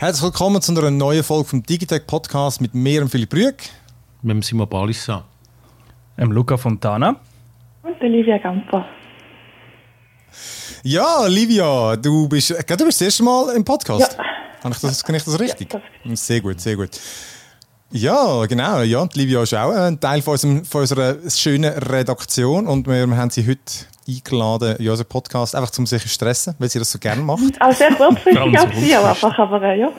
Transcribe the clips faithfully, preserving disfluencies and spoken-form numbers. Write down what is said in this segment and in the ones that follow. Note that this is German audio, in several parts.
Herzlich willkommen zu einer neuen Folge vom Digitech Podcast mit mir und Philipp Rüegg. Mit dem Simon Balissa. Dem Luca Fontana. Und Olivia Gamper. Ja, Livia, du bist, du bist das erste Mal im Podcast. Ja. Kann ich das, kann ich das richtig? Ja, das sehr gut, sehr gut. Ja, genau. Ja, die Livia ist auch ein Teil von, unserem, von unserer schönen Redaktion und wir, wir haben sie heute eingeladen in unseren Podcast, einfach um sich zu stressen, weil sie das so gerne macht. Auch sehr kurzfristig auf sie, auch einfach, aber äh, ja.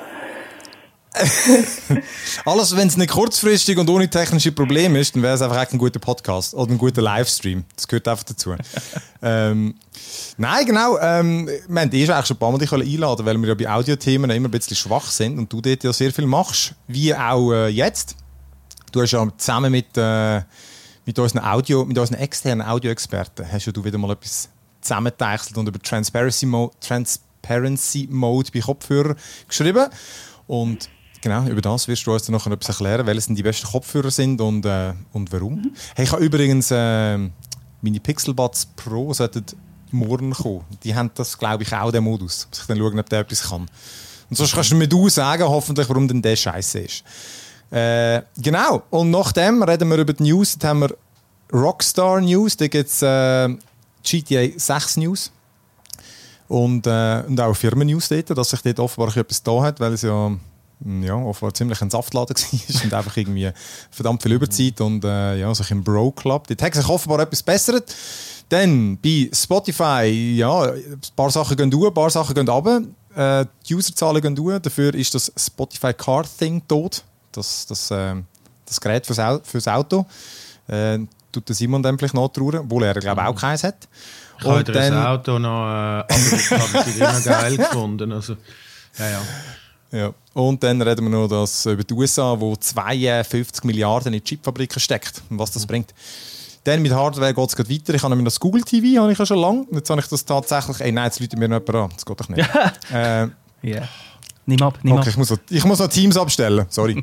Alles, wenn es nicht kurzfristig und ohne technische Probleme ist, dann wäre es einfach ein guter Podcast oder ein guter Livestream. Das gehört einfach dazu. ähm, nein, genau. Ähm, wir haben eh schon eigentlich schon ein paar Mal dich einladen, weil wir ja bei Audiothemen immer ein bisschen schwach sind und du dort ja sehr viel machst, wie auch äh, jetzt. Du hast ja zusammen mit, äh, mit, unseren Audio, mit unseren externen Audioexperten hast ja du wieder mal etwas zusammenteichselt und über Transparency Mode, Transparency Mode bei Kopfhörern geschrieben. Und genau, über das wirst du uns dann noch etwas erklären, welche die besten Kopfhörer sind und, äh, und warum. Mhm. Hey, ich habe übrigens äh, meine Pixelbuds Pro sollten morgen kommen. Die haben das, glaube ich, auch den Modus. Muss ich dann schauen, ob der etwas kann. Und sonst kannst du mir du sagen, hoffentlich, warum denn der scheiße ist. Äh, genau, und nachdem reden wir über die News. Dann haben wir Rockstar News, da gibt es äh, G T A sechs News. Und, äh, und auch Firmen-News dort, dass sich dort offenbar etwas da hat, weil es ja ja, offenbar ziemlich ein Saftladen war und einfach irgendwie verdammt viel Überzeit und äh, ja, sich im Bro-Club. Dort hat sich offenbar etwas bessert. Dann bei Spotify, ja, ein paar Sachen gehen hoch, ein paar Sachen gehen runter. Äh, die Userzahlen gehen hoch, dafür ist das Spotify Car Thing tot. Das, das, äh, das Gerät fürs, Au- fürs Auto. Äh, tut der Simon dann vielleicht nachtrauern, obwohl er, glaube ich, auch keins hat. Ich habe das Auto noch, äh, aber ich habe es immer geil gefunden. Also, ja, ja. Ja. Und dann reden wir noch das über die U S A, wo zweiundfünfzig Milliarden in Chipfabriken steckt und was das mhm. bringt. Dann mit Hardware geht es weiter. Ich habe nämlich das Google T V habe ich ja schon lange. Jetzt habe ich das tatsächlich... Ey, nein, jetzt läutet mir noch jemand an. Das geht doch nicht. Ja. äh, yeah. Nimm ab, nimm okay, ab. Ich muss, noch, ich muss noch Teams abstellen. Sorry.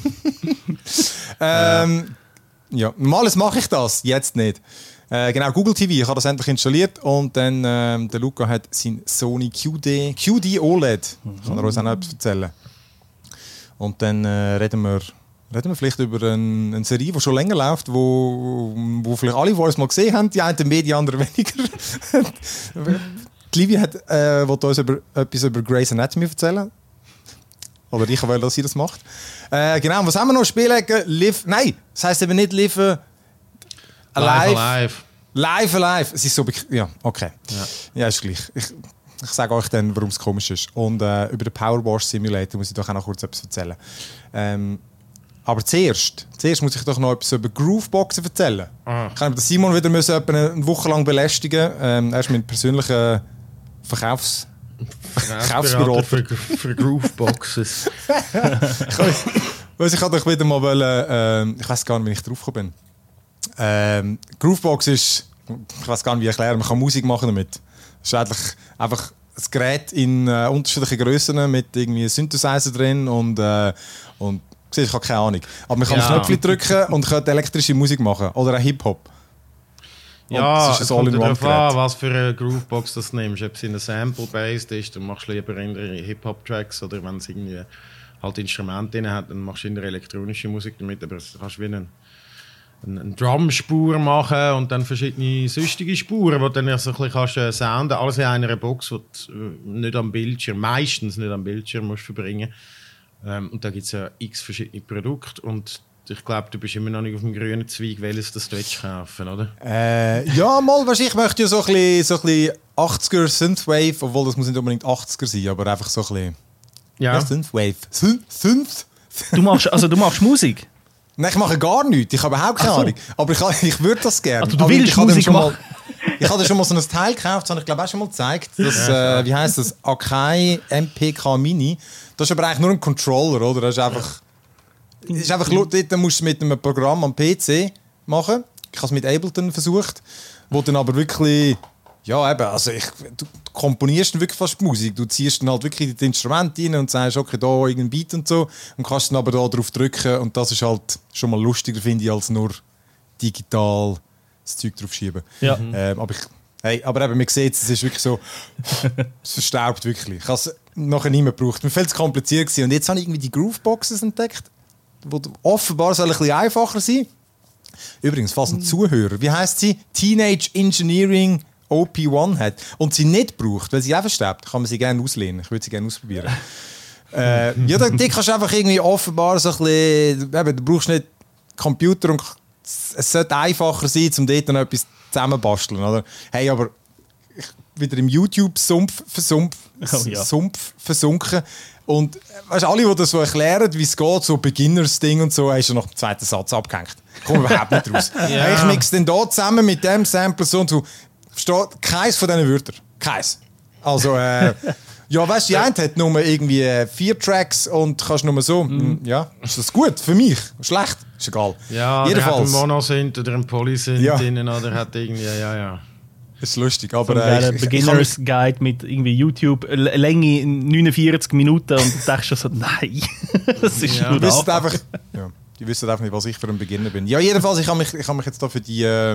ähm, ja. Normales mache ich das, jetzt nicht. Äh, genau, Google T V, ich habe das endlich installiert und dann ähm, der Luca hat sein Sony Q D, Q D O L E D. Mhm. Kann er uns auch noch etwas erzählen. Und dann äh, reden, wir, reden wir vielleicht über ein, eine Serie, die schon länger läuft, wo, wo vielleicht alle von uns mal gesehen haben, die einen mehr, die anderen weniger. Die Livia hat, äh, wollte uns über, etwas über Grey's Anatomy erzählen. Oder ich will, dass sie das macht. Äh, genau, was haben wir noch? Spielen? Live, nein, das heisst eben nicht Live... Live Alive. Live Alive. Es ist so bekannt. Ja, okay. Ja, ja ist gleich. Ich, ich sage euch dann, warum es komisch ist. Und äh, über den Powerwash Simulator muss ich doch auch noch kurz etwas erzählen. Ähm, aber zuerst, zuerst muss ich doch noch etwas über Grooveboxen erzählen. Ah. Ich habe Simon wieder müssen, etwa eine Woche lang belästigen. Ähm, er ist mein persönlicher Verkaufs... Verkaufsberater für, für Grooveboxes. ich wollte doch wieder mal wollen, äh, ich weiß gar nicht, wie ich drauf gekommen bin. Ähm, Groovebox ist, ich weiß gar nicht, wie ich erklären, man kann Musik machen damit. Es ist eigentlich einfach ein Gerät in äh, unterschiedlichen Grössen mit irgendwie Synthesizer drin und, äh, und ich habe keine Ahnung. Aber man kann ja. Knöpfe drücken und kann elektrische Musik machen oder auch Hip-Hop. Und ja, es kommt darauf an, was für eine Groovebox du nimmst. Ob es in einer Sample-Based ist, dann machst du lieber in Hip-Hop-Tracks oder wenn es irgendwie halt Instrumente drin hat, dann machst du in der elektronische Musik damit. Aber das kannst du wie einen eine Drumspur machen und dann verschiedene sonstige Spuren, die dann so ein bisschen kannst, äh, sounden. Alles in einer Box, die du nicht am Bildschirm, meistens nicht am Bildschirm musst verbringen. Ähm, und da gibt es ja x verschiedene Produkte und ich glaube, du bist immer noch nicht auf dem grünen Zweig, welches das du kaufen, oder? Äh, ja, mal, wahrscheinlich möchte ich so ein bisschen, so ein bisschen achtziger Synthwave, obwohl das muss nicht unbedingt achtziger sein, aber einfach so ein bisschen... Ja. Ja, Synthwave. Synth? Synth? Du machst, also du machst Musik? Nein, ich mache gar nichts. Ich habe überhaupt keine so. Ahnung. Aber ich, ich würde das gerne. Also du willst ich Musik schon machen? Mal, ich habe schon mal so ein Teil gekauft, das habe ich glaube auch schon mal gezeigt. Das, äh, wie heisst das? Akai M P K Mini. Das ist aber eigentlich nur ein Controller, oder? Das ist einfach... Das ist einfach dort musst du es mit einem Programm am P C machen. Ich habe es mit Ableton versucht. Wo dann aber wirklich... Ja, eben, also ich, du, du komponierst dann wirklich fast die Musik. Du ziehst dann halt wirklich die Instrumente rein und sagst, okay, da irgendein Beat und so. Und kannst dann aber da drauf drücken. Und das ist halt schon mal lustiger, finde ich, als nur digital das Zeug drauf schieben. Ja. Ähm, aber, ich, hey, aber eben, man sieht es, ist wirklich so, es verstaubt wirklich. Ich has, nachher nicht mehr gebraucht. Mir fällt es kompliziert gewesen. Und jetzt habe ich irgendwie die Grooveboxes entdeckt, die offenbar soll ein bisschen einfacher sein. Übrigens, falls ein Zuhörer, wie heisst sie? Teenage Engineering O P eins hat und sie nicht braucht, weil sie auch versteht, kann man sie gerne auslehnen. Ich würde sie gerne ausprobieren. äh, ja, da kannst du einfach irgendwie offenbar so ein bisschen, eben, du brauchst nicht Computer und es sollte einfacher sein, um dort dann etwas zusammenbasteln, oder? Hey, aber ich wieder im YouTube-Sumpf versumpf, oh, ja. Sumpf versunken und weißt, alle, die das so erklären, wie es geht, so Beginners-Ding und so, hast du nach dem zweiten Satz abgehängt. Komm überhaupt nicht raus. ja. hey, ich mix den da zusammen mit dem Sample so und so. Versteht keins von diesen Wörtern. Keins. Also, äh, ja, weißt du, die eine hat nur irgendwie vier Tracks und kannst nur so. Mm. Ja, ist das gut für mich? Schlecht? Ist egal. Ja, jedenfalls. Der hat einen Monosynth oder einen Polysynth ja. drin oder hat irgendwie, ja, ja. Das ist lustig, aber... So äh, ein Beginners Guide mit irgendwie YouTube, Länge neunundvierzig Minuten und du denkst schon so, nein, das ist ja. nur die wissen einfach, ja, die wissen einfach nicht, was ich für ein Beginner bin. Ja, jedenfalls, ich habe mich, ich hab mich jetzt da für die... Äh,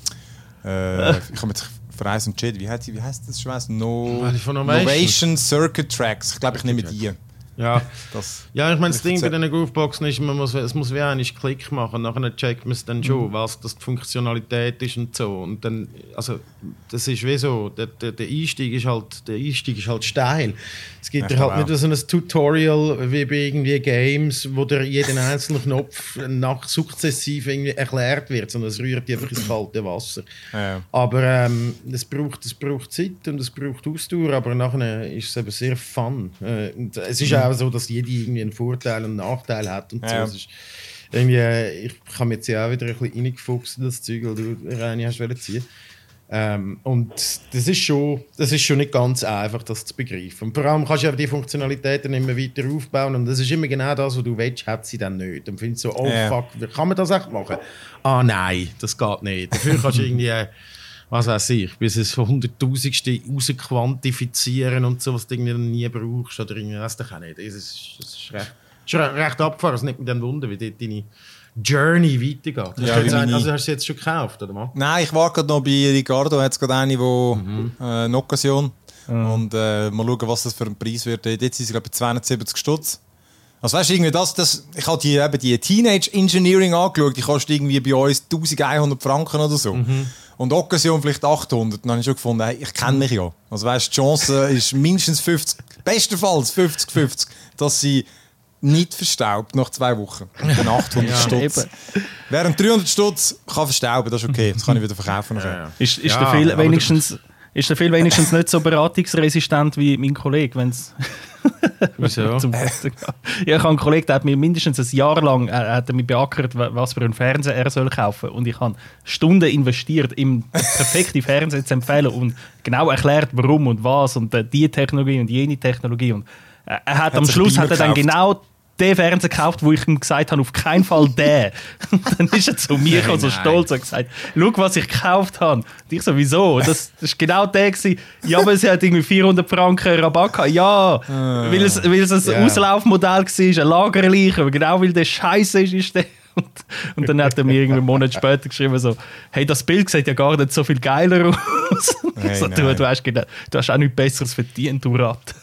äh, ich habe mich für eins entschieden. Wie heißt, wie heißt das? Ich weiss, no, Novation Circuit Tracks. Ich glaube, ich nehme die. Ja, das ja ich meine, das Ding bei diesen Grooveboxen ist, man muss, es muss wie einen Klick machen. Nachher checkt man es dann schon, mhm. was das die Funktionalität ist und so. Und dann, also, das ist wie so, der, der, der, Einstieg, ist halt, der Einstieg ist halt steil. Es gibt ja, halt nicht so ein Tutorial wie bei irgendwie Games, wo dir jeden einzelnen Knopf nach sukzessiv irgendwie erklärt wird, sondern es rührt einfach ins kalte Wasser. Ja. Aber ähm, es, braucht, es braucht Zeit und es braucht Ausdauer, aber nachher ist es eben sehr fun. Äh, und es ist auch so, dass jede irgendwie einen Vorteil und einen Nachteil hat und so. Ja. Es ist irgendwie, ich habe mir jetzt ja auch wieder ein bisschen reingefuchst in das Zeug, weil du Reini hast wollen ziehen. Ähm, und das ist, schon, das ist schon nicht ganz einfach, das zu begreifen. Und vor allem kannst du ja die Funktionalitäten immer weiter aufbauen und das ist immer genau das, was du willst, hat sie dann nicht. Und findest so, oh ja. fuck, kann man das echt machen? Ah nein, das geht nicht. Dafür kannst du irgendwie, was weiß ich, bis es von hunderttausendste rausquantifizieren und so, was du irgendwie nie brauchst oder irgendwie, weiss ich auch nicht. Das ist, das ist recht, das ist recht abgefahren. Es nimmt mich dann Wunder, wie dort deine Journey weitergeht. Ja, hast du jetzt, also hast du jetzt schon gekauft, oder was? Nein, ich war gerade noch bei Ricardo, hat es gerade eine, wo, mhm. äh, eine Occasion. Mhm. Und äh, mal schauen, was das für ein Preis wird. Jetzt sind sie, glaube ich, zweihundertsiebzig Stutz. Also weißt du, irgendwie das, das, ich habe die, eben die Teenage Engineering angeschaut, die kostet irgendwie bei uns eintausendeinhundert Franken oder so. Mhm. Und Occasion vielleicht achthundert. Dann habe ich schon gefunden, hey, ich kenne mich ja. Also weißt, die Chance ist mindestens fünfzig, bestenfalls fünfzig fünfzig, dass sie nicht verstaubt nach zwei Wochen. Nach achthundert ja, Stutz. Während dreihundert Stutz kann verstauben, das ist okay. Das kann ich wieder verkaufen. Ja, ja. Ist, ist, ja, der Phil wenigstens, ist der Phil wenigstens nicht so beratungsresistent wie mein Kollege, wenn's Wieso? Zum ja, ich habe einen Kollegen, der hat mir mindestens ein Jahr lang er hat mich beackert, was für einen Fernseher er soll kaufen. Und ich habe Stunden investiert, ihm den perfekten Fernseher zu empfehlen und genau erklärt, warum und was und die Technologie und jene Technologie. Und er hat, hat am Schluss hat er dann genau den Fernseher gekauft, wo ich ihm gesagt habe, auf keinen Fall den. Und dann ist er zu mir nein, so stolz und gesagt, schau, was ich gekauft habe. Und ich so, wieso? Das war genau der gewesen. Ja, aber sie hat irgendwie vierhundert Franken Rabatt gehabt. Ja, uh, weil es, weil es ein yeah. Auslaufmodell war, ein Lagerleiche. Aber genau weil der Scheiße ist, ist der. Und, und dann hat er mir irgendwie einen Monat später geschrieben, so, hey, das Bild sieht ja gar nicht so viel geiler aus. Hey, so, du, du, hast, du hast auch nichts Besseres verdient, du Rat.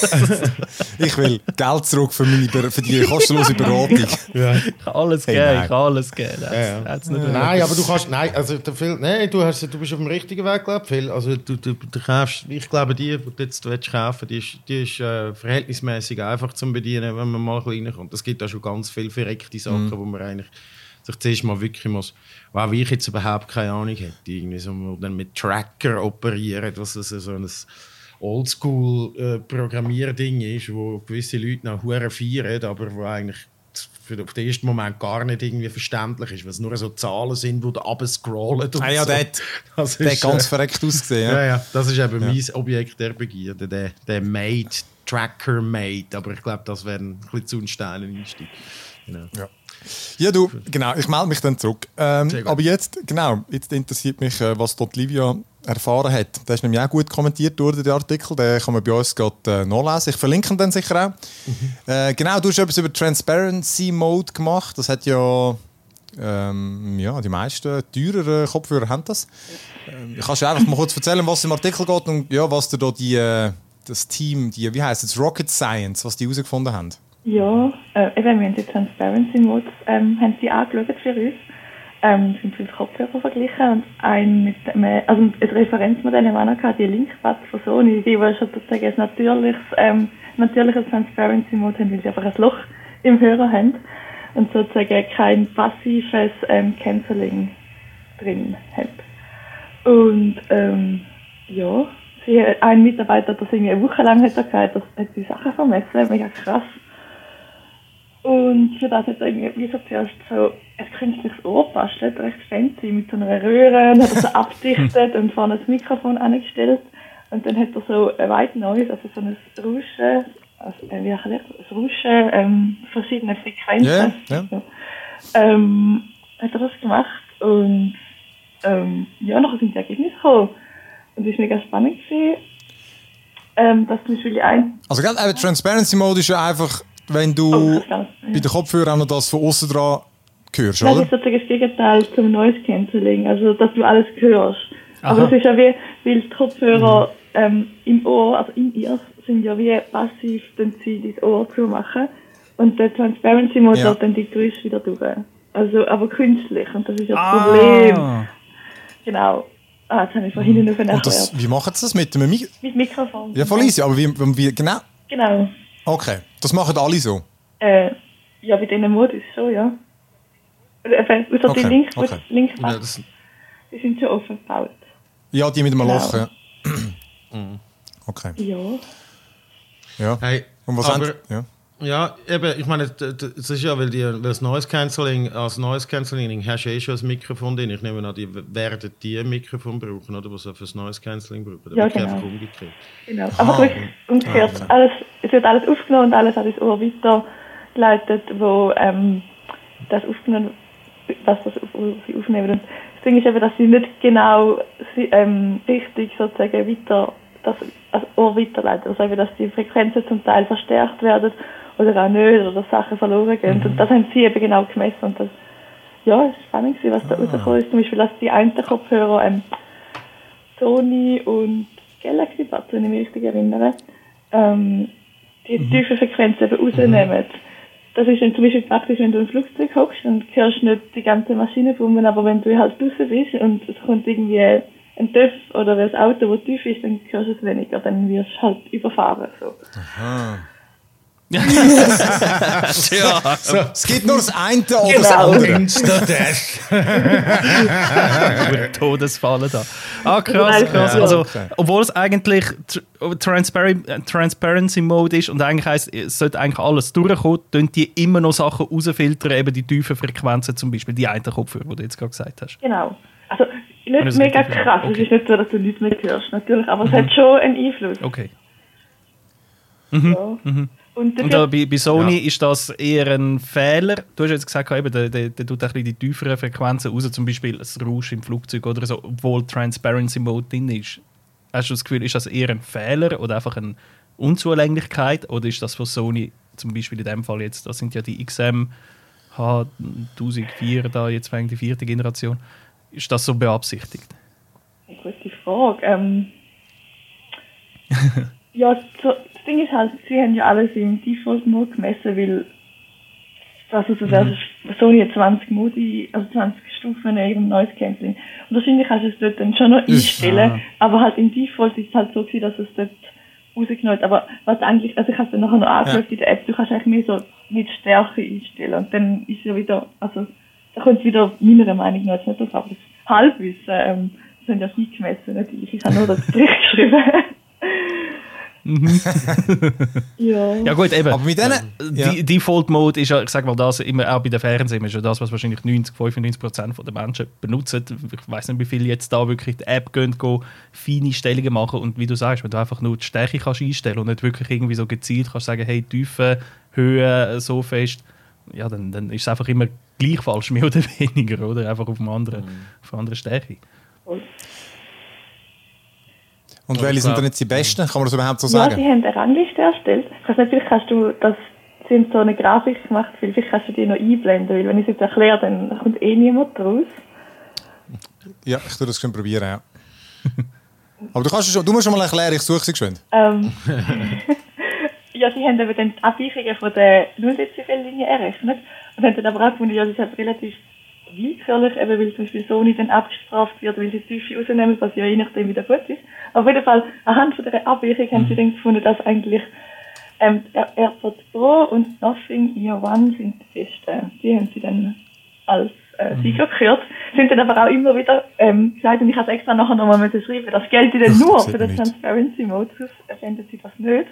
Ich will Geld zurück für, meine, für die kostenlose Beratung. Ja. Ich kann alles hey, geben, ich kann alles geben. Das, ja, ja. Nein, aber du kannst, nein, also Phil, nein, du, hast, du bist auf dem richtigen Weg, glaube ich. Also du, du, du kaufst, ich glaube, die, die du jetzt willst kaufen, die ist, die ist äh, verhältnismäßig einfach zu bedienen, wenn man mal ein bisschen reinkommt. Es gibt auch schon ganz viele verreckte Sachen, mhm. wo man eigentlich sich zuerst mal wirklich muss, wow, wie ich jetzt überhaupt keine Ahnung hätte, irgendwie so, dann mit Tracker operieren, was das so ein Oldschool-Programmierding äh, ist, wo gewisse Leute noch hure feiern, aber wo eigentlich für auf den ersten Moment gar nicht irgendwie verständlich ist, weil es nur so Zahlen sind, die da runterscrollen und ah, ja, so. Der hat, das der ist, ganz äh, verreckt ausgesehen. Ja. ja, ja, das ist eben ja. mein Objekt der Begierde, der, der Made, Tracker Made, aber ich glaube, das wäre ein bisschen zu ein steiler Einstieg. Genau. Ja. Ja, du, genau, ich melde mich dann zurück. Ähm, aber jetzt, genau, jetzt interessiert mich, was dort Livia erfahren hat. Der ist nämlich auch gut kommentiert durch den Artikel, den kann man bei uns gerade äh, nachlesen. Ich verlinke ihn dann sicher auch. Mhm. Äh, genau, du hast etwas über Transparency Mode gemacht. Das hat ja, ähm, ja die meisten teureren Kopfhörer haben das. Ähm, kannst du einfach mal kurz erzählen, was im Artikel geht und ja, was dir da die, äh, das Team, die, wie heisst es, Rocket Science, was die herausgefunden haben? Ja, äh, eben, wir haben die Transparency Modes ähm, haben sie angeschaut für uns. Ähm, sind fünf Kopfhörer verglichen und ein mit dem, also ein Referenzmodell haben wir auch noch gehabt, die Linkbuds von Sony, die, die schon sozusagen ein natürliches, ähm, natürliches Transparency Mode haben, weil sie einfach ein Loch im Hörer haben und sozusagen kein passives ähm, Cancelling drin haben. Und ähm, ja, sie, ein Mitarbeiter hat das irgendwie eine Woche lang hat er gehabt, das hat die Sachen vermessen, mega krass. Und für das hat er irgendwie, wie so zuerst so ein künstliches Ohr bastelt, recht fancy, mit so einer Röhre, und hat er so abdichtet und vorne das Mikrofon angestellt. Und dann hat er so ein White Noise, also so ein Rauschen, also, äh, wie erklärt das? Das Rauschen, ähm, verschiedene Frequenzen. Yeah, yeah. So. Ähm, hat er das gemacht und ähm, ja, nachher sind die Ergebnisse gekommen. Und es war mega spannend gewesen, ähm, dass zum Beispiel ein... Also gerade eben Transparency Mode ist ja einfach, wenn du Oh, das ganz, ja. bei den Kopfhörern auch noch das von außen dran hörst, Das oder? ist sozusagen das Gegenteil zum Noise Cancelling, also dass du alles hörst. Aha. Aber es ist ja wie, weil die Kopfhörer ähm, im Ohr, also in ihr, sind ja wie passiv, dann sie dein Ohr zu machen. Und der Transparency Mode Ja. lässt dann die Geräusche wieder durch. Also, aber künstlich, und das ist ja das Ah. Problem. Genau. Ah, jetzt habe ich von hinten auf Und erklärt. das, wie machen sie das mit dem Mik Mit Mikrofon. Ja, voll easy, aber wie, wie, genau? Genau. Okay, das machen alle so. Äh, ja, bei diesen Modus schon, ja. Äh, Außer Okay, die Links, okay. Links Ja, das, die sind schon offen gebaut. Ja, die mit dem Genau. Loch, ja. Okay, Ja. ja. hey, Und was aber, haben ja. ja, eben, ich meine, d- d- das ist ja, weil, die, weil das Noise Cancelling, als Noise Cancelling hast du eh schon ein Mikrofon drin. Ich nehme an, die werden die ein Mikrofon brauchen, oder? Was sie fürs Noise Cancelling brauchen. Da Ja, wird genau. einfach umgekehrt. Genau. Aber wirklich umgekehrt. Alles, es wird alles aufgenommen und alles an das Ohr weitergeleitet, wo ähm, das aufgenommen was das auf, wo sie aufnehmen. Und das Ding ist eben, dass sie nicht genau sie, ähm, richtig sozusagen weiter das, das Ohr weiterleiten. Also eben, dass die Frequenzen zum Teil verstärkt werden oder auch nicht, oder Sachen verloren gehen. Mhm. Und das haben sie eben genau gemessen. Und das, ja, es war spannend gewesen, was da Ah. rausgekommen ist. Zum Beispiel, dass die einen Kopfhörer ähm, Sony und Galaxy Buds, wenn ich mich richtig erinnere, ähm, die Mhm. tiefen Frequenzen eben rausnehmen. Das ist dann zum Beispiel praktisch, wenn du im Flugzeug hockst, dann hörst du nicht die ganze Maschine brummen, aber wenn du halt draußen bist und es kommt irgendwie ein Töff oder ein Auto, das tief ist, dann hörst du es weniger, dann wirst du halt überfahren. So. Ja. So, es gibt nur das eine oder das Genau. andere. Insta-Death. Todesfalle da. Ah, krass, krass. Ja, Also, okay. obwohl es eigentlich tr- Transpar- äh, Transparency Mode ist und eigentlich heisst, es sollte eigentlich alles durchkommen, tun die immer noch Sachen rausfiltern, eben die tiefen Frequenzen zum Beispiel, die einen Kopfhörer, die du jetzt gerade gesagt hast. Genau. Also nicht das mega richtig krass, okay. es ist nicht so, dass du nichts mehr hörst, natürlich, aber es hat schon einen Einfluss. Okay. Ja. Und Und dafür, da, bei, bei Sony Ja. ist das eher ein Fehler. Du hast jetzt gesagt, eben, der, der, der tut ein bisschen die tieferen Frequenzen raus, zum Beispiel das Rauschen im Flugzeug oder so, obwohl Transparency Mode drin ist. Hast du das Gefühl, ist das eher ein Fehler oder einfach eine Unzulänglichkeit? Oder ist das von Sony, zum Beispiel in dem Fall jetzt, das sind ja die X M H tausendvier, da jetzt wegen die vierte Generation, ist das so beabsichtigt? eine gute Frage. Ähm, ja, so, das Ding ist halt, sie haben ja alles im Default-Mode gemessen, weil also das wäre Sony hat zwanzig Modi, also zwanzig Stufen in ihrem Noise Cancelling. Und wahrscheinlich kannst du es dort dann schon noch einstellen, ah. aber halt im Default ist es halt so gewesen, dass es dort rausgenommen hat. Aber was eigentlich, also ich habe es dann nachher noch angeschaut in der App, du kannst eigentlich mehr so mit Stärke einstellen und dann ist ja wieder, also da kommt wieder meiner Meinung nach jetzt nicht drauf, aber das Halbwissen, ähm, das haben ja sie gemessen, nicht ich. Ich habe nur das Bericht geschrieben. ja. Ja gut, eben. Aber mit denen... Ja. Die Default Mode ist ja, ich sag mal, das immer auch bei den Fernsehen ist ja das, was wahrscheinlich neunzig, fünfundneunzig Prozent der Menschen benutzen. Ich weiß nicht, wie viele jetzt da wirklich die App gehen, gehen feine Stellungen machen und wie du sagst, wenn du einfach nur die Stärke kannst einstellen und nicht wirklich irgendwie so gezielt kannst sagen, hey, Tiefe, Höhe, so fest, ja, dann, dann ist es einfach immer gleich falsch, mehr oder weniger, oder? Einfach auf eine andere, auf eine andere Stärke. Und Aber welche ich sind glaub- denn jetzt die besten? Kann man das überhaupt so Ja, sagen? sie haben eine Rangliste erstellt. Ich weiß nicht, vielleicht hast du das, sie haben so eine Grafik gemacht, vielleicht kannst du die noch einblenden, weil wenn ich es jetzt erkläre, dann kommt eh niemand raus. Ja, ich tue das schon probieren, ja. Aber du, kannst schon, du musst schon mal erklären, ich suche sie geschwind. Ähm, ja, sie haben eben dann die Abweichungen von der null Dezibel-Linie errechnet und haben dann aber auch gefunden, ja, das ist halt relativ willkürlich, eben weil zum Beispiel Sony dann abgestraft wird, weil sie die Tiefe rausnehmen, was ja je nachdem wieder gut ist. Aber auf jeden Fall, anhand von dieser Abweichung haben sie dann gefunden, dass eigentlich ähm, AirPods Pro und Nothing Ear One sind die besten. Die haben sie dann als äh, Sieger gekürt. Sind dann aber auch immer wieder ähm, gesagt, und ich habe es extra nachher nochmal schreiben, das gilt dann nur für den Transparency Mode, sonst erfinden sie das nicht.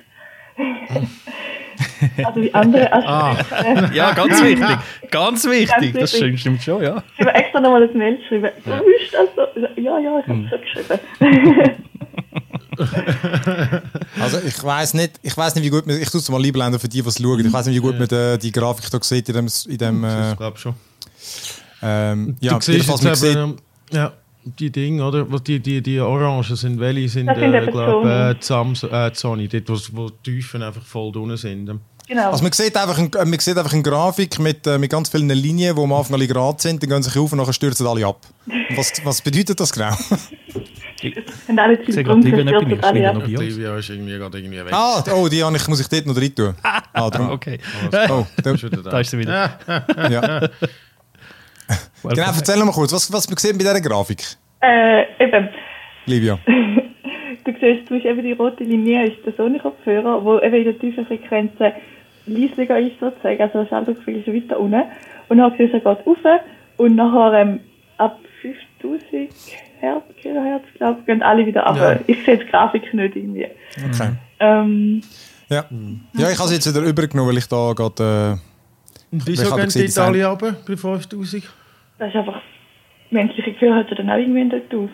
Also wie andere Aspekte. Ah. Ja, ganz wichtig. Ganz wichtig. Ganz das wichtig. Stimmt schon, ja. Ich habe extra nochmal ein Mail geschrieben. Du bist also. Ja, ja, ich habe es hm. geschrieben. Also ich weiss nicht, ich weiss nicht, wie gut man, ich tue es mal lieber für die, die es schauen. Ich weiss nicht, wie gut man die, die Grafik hier sieht in dem, in dem äh, ich glaube schon. Ähm, ja, du siehst jetzt eben, ja, die Dinge, oder? Die, die, die Orangen sind, welche sind, äh, glaube ich, äh, äh, Sony, dort, wo, wo die Tiefen einfach voll drin sind. Genau. Also man sieht einfach, ein, man sieht einfach eine Grafik mit, äh, mit ganz vielen Linien, die am Anfang alle gerade sind, dann gehen sie sich auf und dann stürzen alle ab. Was, was bedeutet das genau? Und alle Ziele stürzen alle ab. Livia ist irgendwie gerade irgendwie weg. Ah, oh, die ich, muss ich dort noch rein tun. Ah, darum. Okay. Oh, da, da ist sie wieder. Ja. Genau, erzähl noch mal kurz, was, was sieht bei dieser Grafik? Äh, eben. Livia. Du siehst, du hast eben die rote Linie, ist der Sony-Kopfhörer, der eben in der tiefen Frequenzen leislicher ist, sozusagen, also das Schalldruckgefühl ist weiter unten. Und dann siehst du, er geht rauf und nachher ähm, ab fünftausend Hertz, Kilohertz, glaube ich, gehen alle wieder ab. Ja. Ich sehe die Grafik nicht irgendwie. Okay. Ähm, ja. ja, ich habe sie jetzt wieder übergenommen, weil ich da gerade... Äh, Und wieso gehen die alle runter bei fünftausend? Das ist einfach... Menschliche Gefühl hört dann auch irgendwie nicht auf.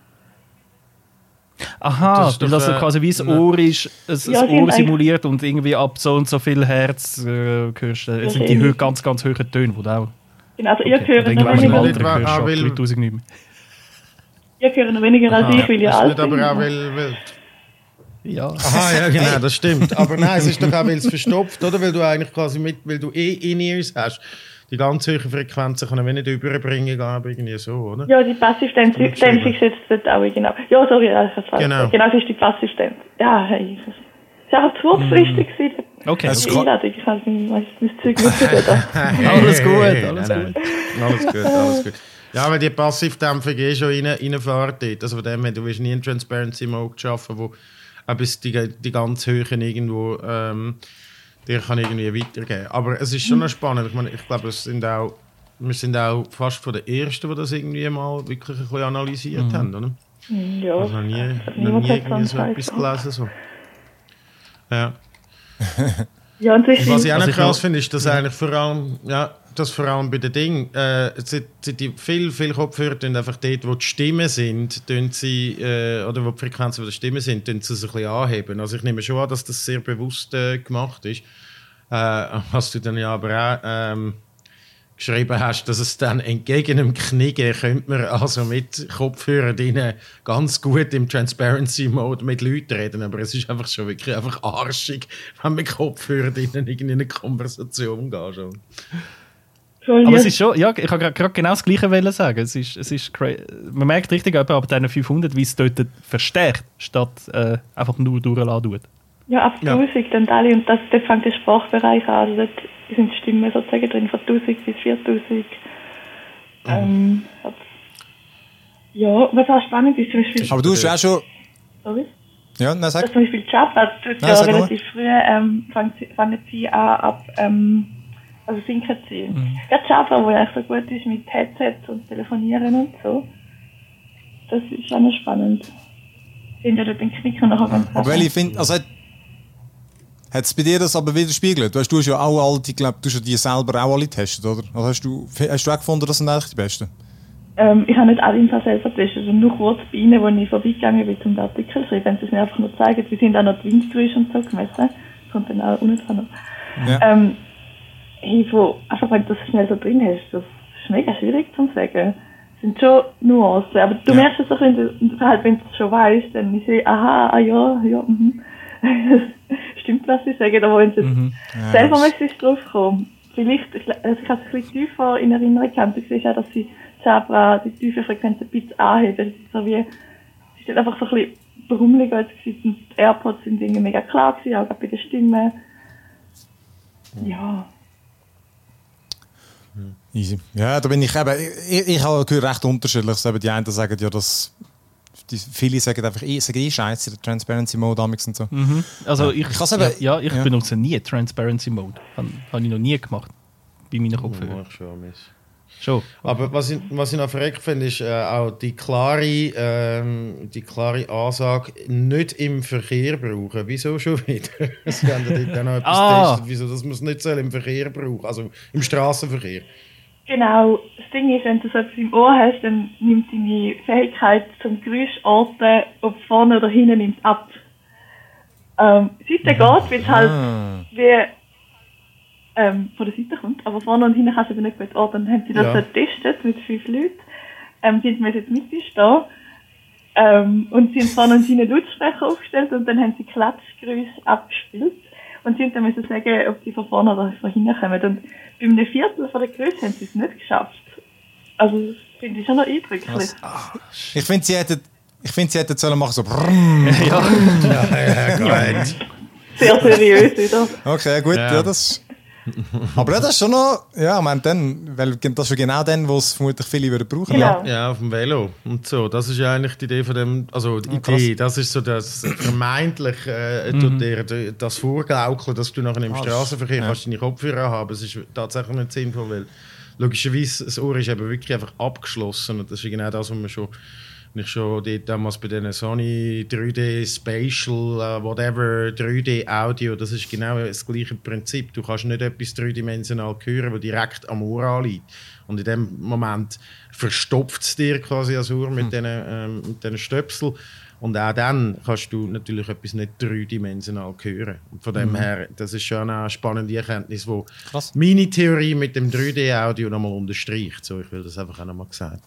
Aha, das weil das äh, quasi wie ein Ohr ist, ein, ja, ein Ohr simuliert und irgendwie ab so und so viel Hertz äh, hörst du. Es sind die hö- ganz, ganz hohen Töne, die du auch... Genau, also ihr okay. hört noch weniger... Alter, hörst du dreitausend nicht mehr. Ihr hört noch weniger als ich, weil ihr alt seid. Aber auch weil... weil ja. Aha, ja genau, das stimmt. Aber nein, es ist doch auch, weil es verstopft, oder? Weil du eigentlich quasi mit... Weil du eh In-Ears hast. Die ganz hohen Frequenzen können wir nicht überbringen, aber irgendwie so, oder? Ja, die Passivdämpfung setzt dort auch, genau. Ja, sorry, ich hab's falsch. Genau. Genau, das ist die Passivdämpfung. Ja, hey, es war einfach zu kurzfristig. Mm. Okay. Die Einladung, ich habe mein Zeug mitgegeben. Alles gut, alles gut. Alles gut, alles gut. Ja, weil die Passivdämpfung eh schon rein, reinfährt dort. Also von dem her, du willst nie einen Transparency Mode schaffen, wo bis die, die ganz hohen irgendwo... Ähm, der kann irgendwie weitergeben. Aber es ist schon noch spannend. Ich meine, ich glaube, es sind auch, wir sind auch fast von den Ersten, die das irgendwie mal wirklich ein bisschen analysiert mhm. haben, oder? Ja. Also noch nie, noch nie irgendwie so etwas gelesen. So. Ja. Ja, und, und was ich auch noch krass finde, ist, dass ja. eigentlich vor allem, ja, dass vor allem bei den Dingen, äh, die viel, viel Kopfhörer tun einfach dort, wo die Stimmen sind, tun sie, äh, oder wo die Frequenzen der Stimmen sind, tun sie sich ein bisschen anheben. Also ich nehme schon an, dass das sehr bewusst äh, gemacht ist. Äh, was du dann ja aber auch ähm, geschrieben hast, dass es dann entgegen dem Knicken könnte man also mit Kopfhörern drin ganz gut im Transparency-Mode mit Leuten reden, aber es ist einfach schon wirklich einfach arschig, wenn man mit Kopfhörern drin in eine Konversation geht. Schon. Aber es ist schon, ja, ich wollte gerade genau das Gleiche sagen. Es ist, es ist man merkt richtig etwa ab diesen fünfhundert, wie es dort verstärkt, statt äh, einfach nur durchlassen tut. Ja, ab ja. tausend dann alle, und das, dort fängt der Sprachbereich an, also dort sind die Stimmen sozusagen drin, von tausend bis viertausend. Mhm. Ähm, ja, was auch spannend ist, zum Beispiel... Aber du hast auch schon... Sorry? Ja, nein, sag. Dass zum Beispiel Java, tut ja relativ früh, ähm, fangen sie an ab... Ähm, Also sinken sie. Mhm. Ja, Java, wo ja so gut ist mit Headsets und Telefonieren und so. Das ist auch noch spannend. Sind ja dort den Knick und nachher ganz Aber ich finde, also hat es bei dir das aber widerspiegelt? Du hast, du hast ja auch alle, ich glaube, du hast ja die selber auch alle getestet, oder? Also hast du, hast du auch gefunden, das sind eigentlich die besten? Ähm, ich habe nicht alle im Fall selber getestet, also nur kurz bei ihnen, wo ich vorbeigegangen bin zum Artikel schreiben, wenn sie es mir einfach nur zeigen. Wir sind auch noch die Windstream und so gemessen. Das kommt dann auch unten dran. Ja. Ähm, Hey, wo, einfach wenn du das schnell so drin hast, das ist mega schwierig zu sagen. Es sind schon Nuancen, aber du ja. merkst es doch, wenn du, halt, wenn du es schon weißt, dann ist es, aha, ah ja, ja, mhm. Stimmt, was sie sagen, aber wenn du mhm. ja, selber möchtest drauf kommen, vielleicht, also ich habe es ein bisschen tiefer in Erinnerung gehabt, du siehst auch, dass sie Jabra die tiefe Frequenz ein bisschen anheben, das ist so wie, ist dann einfach so ein bisschen brummelig als gewesen. Und die AirPods sind irgendwie mega klar gewesen, auch bei der Stimme. Ja. Easy. Ja, da bin ich eben, ich, ich habe gehört recht unterschiedlich. Also die einen sagen ja, dass die, viele sagen einfach, ich sage eh Scheiße, der Transparency Mode damals und so. Mhm. Also ich, ich, ja, ja, ich ja. benutze nie Transparency Mode. Habe hab ich noch nie gemacht bei meinen Kopfhörern. Oh, schon, Miss. Schon. Aber was ich, was ich noch verrückt finde, ist äh, auch die klare, ähm, die klare Ansage, nicht im Verkehr brauchen. Wieso schon wieder? Es werden dann noch etwas ah. testet, wieso dass man es nicht soll im Verkehr brauchen, also im Straßenverkehr. Genau. Das Ding ist, wenn du so etwas im Ohr hast, dann nimmt deine Fähigkeit zum Geräuschorten, ob vorne oder hinten, nimmt ab. Ähm, Seite geht, weil es halt Ah. wie ähm, von der Seite kommt, aber vorne und hinten kannst du aber nicht gut orten. Dann haben sie das Ja. so getestet mit fünf Leuten. Ähm, die müssen jetzt mit stehen. Ähm, und sie haben vorne und hinten Lautsprecher aufgestellt und dann haben sie Klatschgeräusche abgespielt. Und sie haben dann müssen sagen, ob die von vorne oder von hinten kommen. Und bei einem Viertel von der Größe haben sie es nicht geschafft. Also, das finde ich schon noch eindrücklich. Ich finde, sie hätten, ich finde, sie hätten sollen machen so. Brrrm. Ja. Ja, ja, gut. Sehr seriös wieder. Okay, gut, Ja. ja, das. Aber ja, das ist schon noch, ja, ich meine, dann, weil das ist ja genau dann, wo es vermutlich viele würden brauchen. Genau. Ja, auf dem Velo und so. Das ist ja eigentlich die Idee von dem, also die Ah, krass. Idee, das ist so das vermeintlich äh, tut dir das Vorgaukeln, dass du nachher im Ah, das- Straßenverkehr ja. kannst deine Kopfhörer haben. Es ist tatsächlich nicht sinnvoll, weil logischerweise das Ohr ist eben wirklich einfach abgeschlossen und das ist genau das, was man schon ich schon dort damals bei den Sony drei D Spatial, uh, whatever, drei D Audio, das ist genau das gleiche Prinzip. Du kannst nicht etwas dreidimensional hören, das direkt am Ohr anliegt. Und in dem Moment verstopft es dir quasi das Ohr mit diesen ähm, mit diesen Stöpseln. Und auch dann kannst du natürlich etwas nicht dreidimensional hören. Und von dem her, das ist schon eine spannende Erkenntnis, die Krass. meine Theorie mit dem drei D Audio nochmal unterstreicht. So, ich will das einfach auch nochmal gesagt.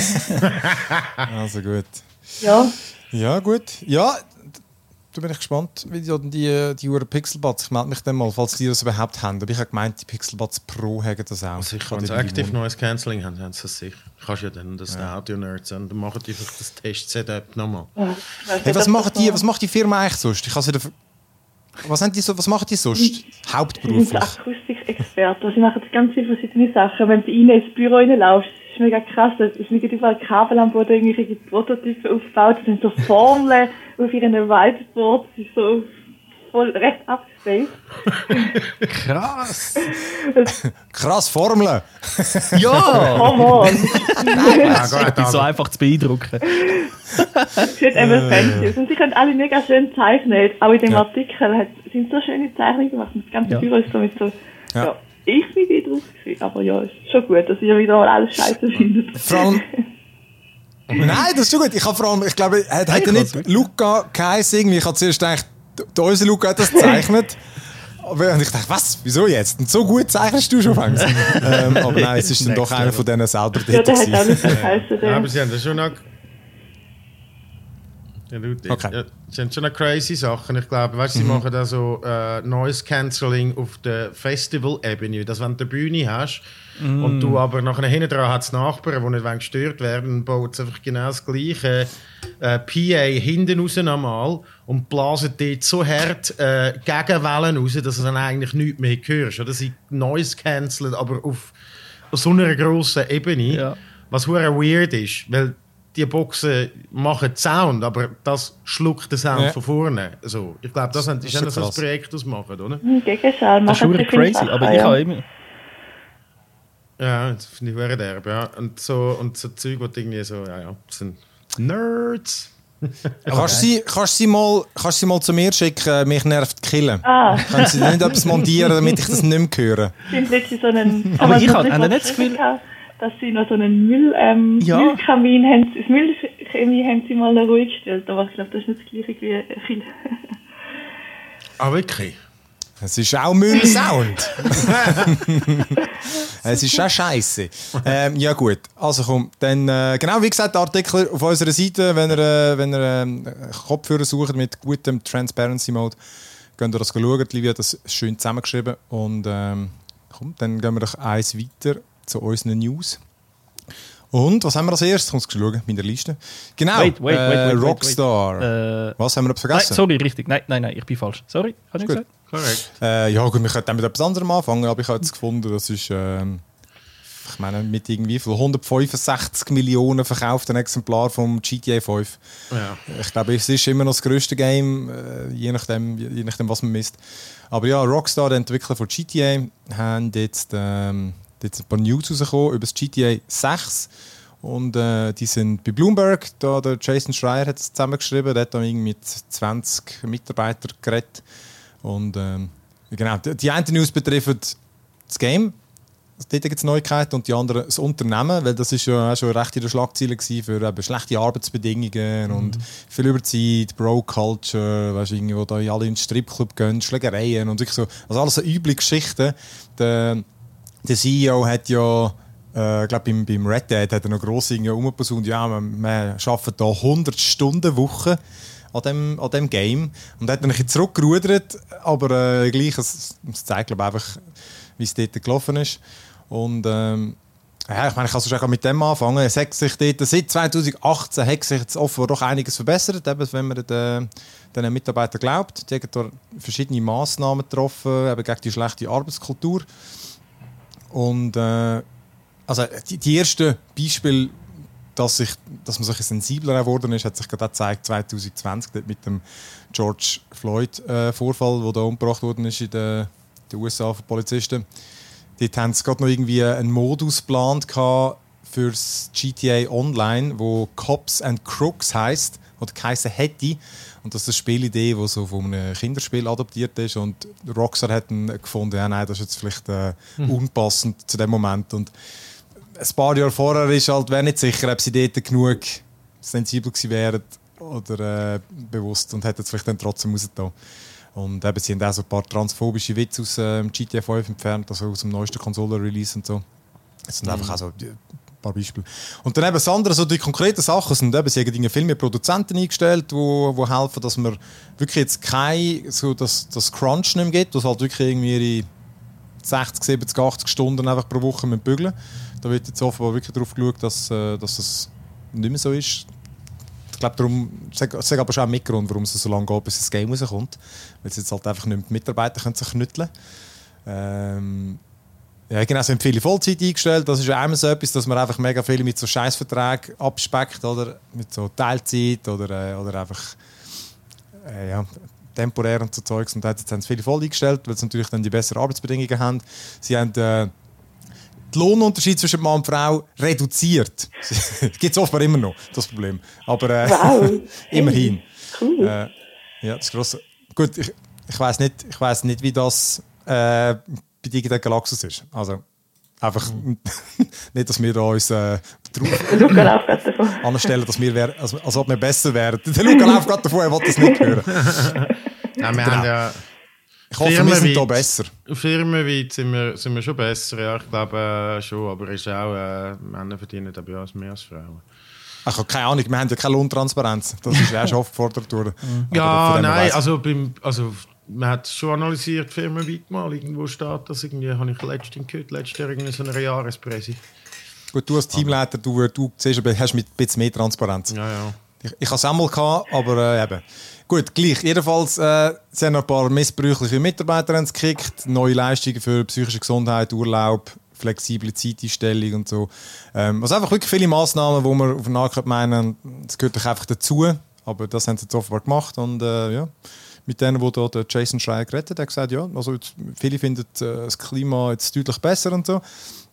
Also gut. Ja. Ja, gut. Ja, da bin ich gespannt, wie die, die, die Uhren Pixelbuds, ich melde mich dann mal, falls die das überhaupt haben. Aber ich habe gemeint, die Pixelbuds Pro haben das auch. Sicher, wenn Oder sie die Active One. Noise Cancelling haben, haben sie das sicher. Kannst ja dann das Ja. Audio-Nerds und dann machen die einfach das Test-Setup nochmal. Ich weiss Hey, nicht, was, ob macht das die, noch- was macht die Firma eigentlich sonst? Ich kann sie da, was, haben die so, was machen die sonst? Sie sind Hauptberuflich? Akustikexperten. Sie machen ganz viele verschiedene Sachen. Wenn du rein ins Büro reinlaufst, das ist mega krass. Es liegen überall Kabel am Boden, irgendwelche Prototypen aufgebaut. Es sind so Formeln auf ihren Whiteboard. Das ist so voll recht abgespaced. Krass. Krass, Formeln! Ja. Come on! Ja, Ich bin so einfach zu beeindrucken. Es sieht eben fancy aus. Und sie können alle mega schön zeichnen. Auch in dem Ja. Artikel hat, sind so schöne Zeichnungen gemacht. Und das ganze Ja. Büro ist so mit so... Ja. Ja. Ich bin wieder drauf gewesen. Aber ja, es ist schon gut, dass ihr wieder mal alles scheiße findet. Vor allem. Nein, das ist schon gut. Ich habe vor allem, ich glaube, hat, hat er nicht Luca geheißen irgendwie? Ich habe zuerst gedacht, der unser Luca hat das gezeichnet. Aber und ich dachte, was? Wieso jetzt? Und so gut zeichnest du schon fängst. ähm, aber nein, es ist dann doch einer von denen selber Ja, dort der hat auch gewesen. nicht so geheißen. Ja, Der. aber sie haben das schon noch... Ja, du, Okay. ja, sie haben schon noch crazy Sachen. Ich glaube, weißt, sie Mhm. machen da so äh, Noise Cancelling auf der Festival-Ebene. Dass wenn du eine Bühne hast und du aber nachher hinten dran hast Nachbarn, die nicht wollen gestört werden, dann baut es einfach genau das gleiche äh, P A hinten raus nochmal und blasen dort so hart äh, Gegenwellen raus, dass du dann eigentlich nichts mehr hörst. Oder sie Noise canceln, aber auf, auf so einer grossen Ebene. Ja. Was hure weird ist, weil die Boxen machen Sound, aber das schluckt den Sound Ja. von vorne. So, ich glaube, das, Das ist ist ja schon so ein krass. Projekt, das machen, oder? Im Gegenschall Das ist machen wirklich sie viele crazy. Sachen, Aber ich ja. habe immer. Ja, das finde ich hure derb, ja. Und so, und so Zeug, wo du irgendwie so, ja, ja, das sind Nerds. Kannst du sie, kannst du sie, mal, kannst du sie mal zu mir schicken? Mich nervt Killen. Ah, Kannst du nicht etwas montieren, damit ich das nicht mehr höre? sind letztens so einen... Aber haben ich wir hab- nicht haben mal Sie nicht das geschrieben Gefühl- gehabt, dass sie noch so einen Müll, ähm, Ja. Müllkamin haben. Das Müllchemie haben sie mal noch ruhig gestellt, aber ich glaube, das ist nicht das gleiche wie Kiel. Ah, wirklich? Es ist auch Müllsound. Es ist auch scheiße. Ähm, ja gut, also komm, dann äh, genau wie gesagt, der Artikel auf unserer Seite, wenn ihr, äh, wenn ihr ähm, Kopfhörer sucht mit gutem Transparency Mode, könnt ihr das schauen. Livia hat das schön zusammengeschrieben und ähm, komm, dann gehen wir doch eins weiter zu unseren News. Und, was haben wir als erstes? Ich muss schauen, mit der Liste. Genau, wait, wait, wait, äh, wait, wait, Rockstar. Wait. Äh, was haben wir noch vergessen? Nein, sorry, richtig. Nein, nein, nein, ich bin falsch. Sorry, habe ich Gut. gesagt? Korrekt. Äh, ja gut, wir könnten mit etwas anderem anfangen, aber ich habe jetzt gefunden, das ist, ähm, ich meine, mit irgendwie von hundertfünfundsechzig Millionen verkauften Exemplar vom G T A fünf. Ja. Ich glaube, es ist immer noch das grösste Game, äh, je, nachdem, je nachdem, was man misst. Aber ja, Rockstar, der Entwickler von G T A, haben jetzt, ähm, jetzt ein paar News rausgekommen über das G T A sechs. Und äh, die sind bei Bloomberg, da der Jason Schreier hat es zusammengeschrieben, der hat da irgendwie mit zwanzig Mitarbeitern geredet. Und ähm, genau, die, die eine News betrifft das Game. Dort gibt es Neuigkeiten und die andere das Unternehmen, weil das ist ja auch schon recht in der Schlagzeile gewesen für eben schlechte Arbeitsbedingungen mhm. und viel Überzeit, Bro-Culture, weißt du, wo da alle in den Stripclub gehen, Schlägereien und so. Also alles so üble Geschichten. Der, der C E O hat ja, äh, ich glaube beim, beim Red Dead hat er noch gross rumgeposaunt, ja, man, man arbeitet da hundert Stunden Woche an dem, an dem Game und hat dann ein bisschen zurückgerudert, aber äh, gleich, es, es zeigt glaube ich einfach, wie es dort gelaufen ist. Und ähm, ja, ich meine, ich kann sonst auch mit dem anfangen. Es hat sich dort, seit zwanzig achtzehn hat sich jetzt offenbar doch einiges verbessert, eben, wenn man den, den Mitarbeitern glaubt. Die haben da verschiedene Massnahmen getroffen, eben gegen die schlechte Arbeitskultur. Und äh, also die, die ersten Beispiele, dass, ich, dass man so ein sensibler geworden ist, hat sich gerade gezeigt zwanzig zwanzig mit dem George Floyd-Vorfall, äh, der da umgebracht worden ist in den, den U S A von Polizisten. Dort haben sie gerade noch irgendwie einen Modus geplant für das G T A Online, wo Cops and Crooks heisst, oder geheissen hätte. Und das ist eine Spielidee, die so von einem Kinderspiel adaptiert ist. Und Rockstar hat dann gefunden, ja, nein, das ist jetzt vielleicht äh, unpassend mhm. zu dem Moment. Und ein paar Jahre vorher ist halt, wäre nicht sicher, ob sie dort genug sensibel gewesen wären oder äh, bewusst und hätten es vielleicht dann trotzdem rausgetan. Und eben, sie haben auch so ein paar transphobische Witze aus dem äh, G T A fünf entfernt, also aus dem neuesten Konsolen-Release und so. Das sind mhm. einfach auch so ein paar Beispiele. Und dann eben das andere, so die konkreten Sachen sind eben, sie haben viel mehr Produzenten eingestellt, die wo, wo helfen, dass man wirklich jetzt kein, so das, das Crunch nicht mehr gibt, dass halt wirklich irgendwie ihre sechzig, siebzig, achtzig Stunden einfach pro Woche mit bügeln. Da wird jetzt offenbar wirklich darauf geschaut, dass, äh, dass das nicht mehr so ist. Ich glaube, darum, ich sage aber schon auch mit Grund, warum es so lange geht, bis das Game rauskommt. Weil sie jetzt halt einfach nicht mehr die Mitarbeiter können sich knütteln können. Ähm, ja, genau, sie haben viele Vollzeit eingestellt. Das ist ja einmal so etwas, dass man einfach mega viele mit so Scheißverträgen abspeckt, oder? Mit so Teilzeit oder, äh, oder einfach äh, ja, temporär und so Zeugs. Und jetzt haben sie viele voll eingestellt, weil sie natürlich dann die besseren Arbeitsbedingungen haben. Sie haben äh, den Lohnunterschied zwischen Mann und Frau reduziert. Das gibt es offenbar immer noch, das Problem. Aber äh, wow. immerhin. Cool. Äh, ja, das ist gross. Gut, ich, ich weiss nicht, ich weiss nicht, wie das äh, bei Digital Galaxus ist. Also einfach mhm. nicht, dass wir da uns äh, Luca läuft gerade davon. anstellen, dass wir wär, als, als ob wir besser wären. Der Luca läuft gerade davon, er will das nicht hören. Ja, wir haben ja ich hoffe, wir sind da besser. Firmenweit sind wir, sind wir schon besser, ja, ich glaube äh, schon, aber ist auch, äh, Männer verdienen da bei uns mehr als Frauen. Ich habe keine Ahnung, wir haben ja keine Lohntransparenz. Das ist auch schon oft gefordert worden. Ja, nein, also, beim, also man hat schon analysiert, firmenweit mal, irgendwo steht das, irgendwie habe ich letztens gehört, letztes Jahr in so einer Jahrespräse. Gut, du als Teamleiter, du, du siehst, hast mit ein bisschen mehr Transparenz. Ja, ja. Ich, ich hatte es auch mal gehabt, aber äh, eben. Gut, gleich. Jedenfalls äh, sind noch ein paar missbräuchliche Mitarbeiter gekickt, neue Leistungen für psychische Gesundheit, Urlaub, flexible Zeiteinstellung und so. Ähm, also einfach wirklich viele Massnahmen, wo man auf den Nachhinein meinen, das gehört doch einfach dazu. Aber das haben sie jetzt offenbar gemacht. Und äh, ja, mit denen, die da der Jason Schreier geredet hat, hat gesagt, ja, also jetzt, viele finden äh, das Klima jetzt deutlich besser und so.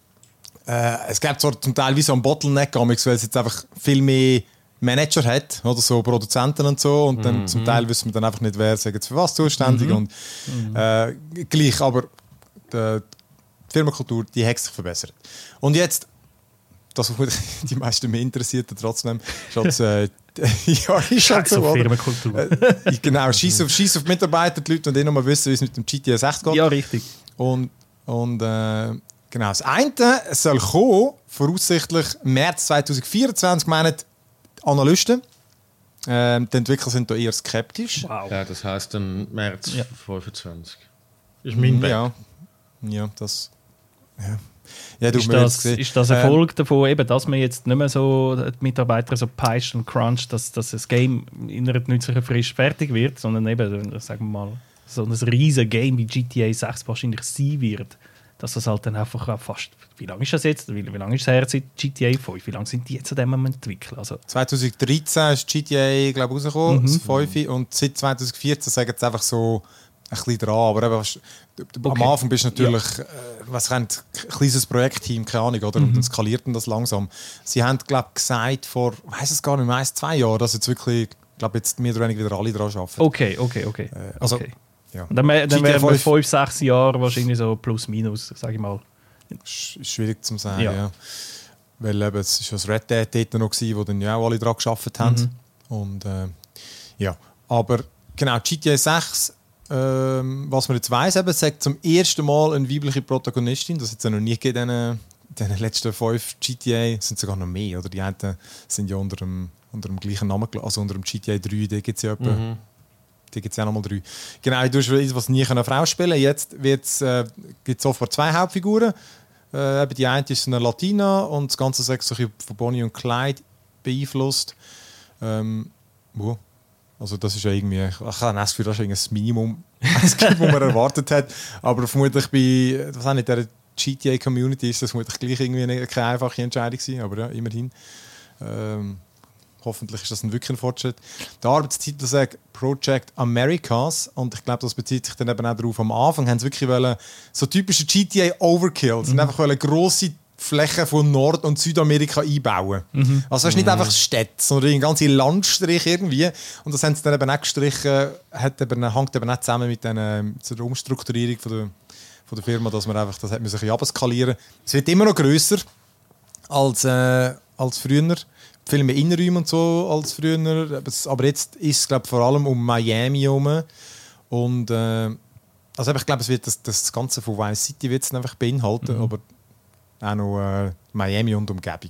Äh, es gibt zwar zum Teil wie so einen Bottleneck, weil es jetzt einfach viel mehr Manager hat, oder so Produzenten und so, und dann mhm. zum Teil wissen wir dann einfach nicht, wer sagt jetzt für was zuständig mhm. und äh, gleich, aber die, die Firmenkultur, die hat sich verbessert. Und jetzt, das was die meisten mehr interessiert trotzdem, ist äh, ja, ist halt so, oder? Firmenkultur. Äh, genau, Scheiß auf, Scheiß auf Mitarbeiter, die Leute, die eh noch mal wissen, wie es mit dem G T A sechs geht. Ja, richtig. Und, und äh, genau, das eine soll kommen, voraussichtlich März zwanzig vierundzwanzig, meinen Analysten. Ähm, die Entwickler sind da eher skeptisch. Wow. Ja, das heisst dann März ja. fünfundzwanzig. Ist mein Bett. Ja, ja, das... Ja. Ja, du, ist, das, ist das Erfolg ähm, davon, eben, dass man jetzt nicht mehr so die Mitarbeiter so peitscht und cruncht, dass, dass das Game in einer nützlichen Frist fertig wird, sondern eben, sagen wir mal, so ein riesen Game wie G T A sechs wahrscheinlich sein wird, dass das halt dann einfach fast... Wie lange ist das jetzt? Wie, wie lange ist es her seit G T A fünf? Wie lange sind die jetzt an dem entwickeln? Also zwanzig dreizehn ist G T A, glaube ich, rausgekommen, Mhm. das fünf. Und seit zwanzig vierzehn sagen sie einfach so ein bisschen dran. Aber eben, okay. Am Anfang bist du natürlich ja. äh, was ein kleines Projektteam, keine Ahnung, oder? Mhm. Und dann skaliert das langsam. Sie haben, glaube ich, gesagt vor, ich weiß es gar nicht mehr, ein, zwei Jahren, dass jetzt wirklich, glaube jetzt mehr oder weniger wieder alle dran arbeiten. Okay, okay, okay. Äh, also, okay. Ja. Dann, dann wären wir fünf, sechs Jahre wahrscheinlich so plus minus, sage ich mal. Sch- schwierig zu sagen, ja. ja. Weil eben, es war das Red Dead dort noch, gewesen, wo dann ja auch alle daran gearbeitet haben. Mhm. Und, äh, ja. Aber genau, G T A sechs, ähm, was man jetzt weiss, eben, sagt zum ersten Mal eine weibliche Protagonistin. Das hat es ja noch nie gegeben in den letzten fünf G T A. Es sind sogar noch mehr, oder? Die einen sind ja unter dem, unter dem gleichen Namen, also unter dem G T A drei, da gibt es ja etwa... Mhm. Die gibt es ja noch mal drei. Genau, du hast nie eine Frau spielen. Jetzt äh, gibt es offenbar zwei Hauptfiguren. Äh, die eine ist eine Latina und das Ganze ist so von Bonnie und Clyde beeinflusst. Ähm, wo? Also das ist ja irgendwie, ich habe das Gefühl, das ist das Minimum, das man erwartet hat. Aber vermutlich bei was auch nicht, der G T A-Community ist das vermutlich gleich irgendwie keine einfache Entscheidung gewesen. Aber ja, immerhin. Ähm, Hoffentlich ist das ein wirklich ein Fortschritt. Der Arbeitstitel sagt Project Americas und ich glaube, das bezieht sich dann eben auch darauf. Am Anfang haben sie wirklich wollen, so typische G T A Overkill, sie mhm. einfach wollen grosse Flächen von Nord- und Südamerika einbauen. Mhm. Also es ist nicht einfach Städte, sondern ein ganzer Landstrich irgendwie. Und das haben sie dann eben auch gestrichen, hat eben, hängt eben auch zusammen mit der, mit der Umstrukturierung von der, von der Firma, dass man einfach das hat man sich abskalieren. Es wird immer noch grösser als, äh, als früher. Viel mehr Innenräume und so als früher. Aber jetzt ist es glaub, vor allem um Miami herum. Und äh, also ich glaube, es wird das, das Ganze von Vice City wird es einfach beinhalten, mhm. aber auch noch äh, Miami und Umgebung.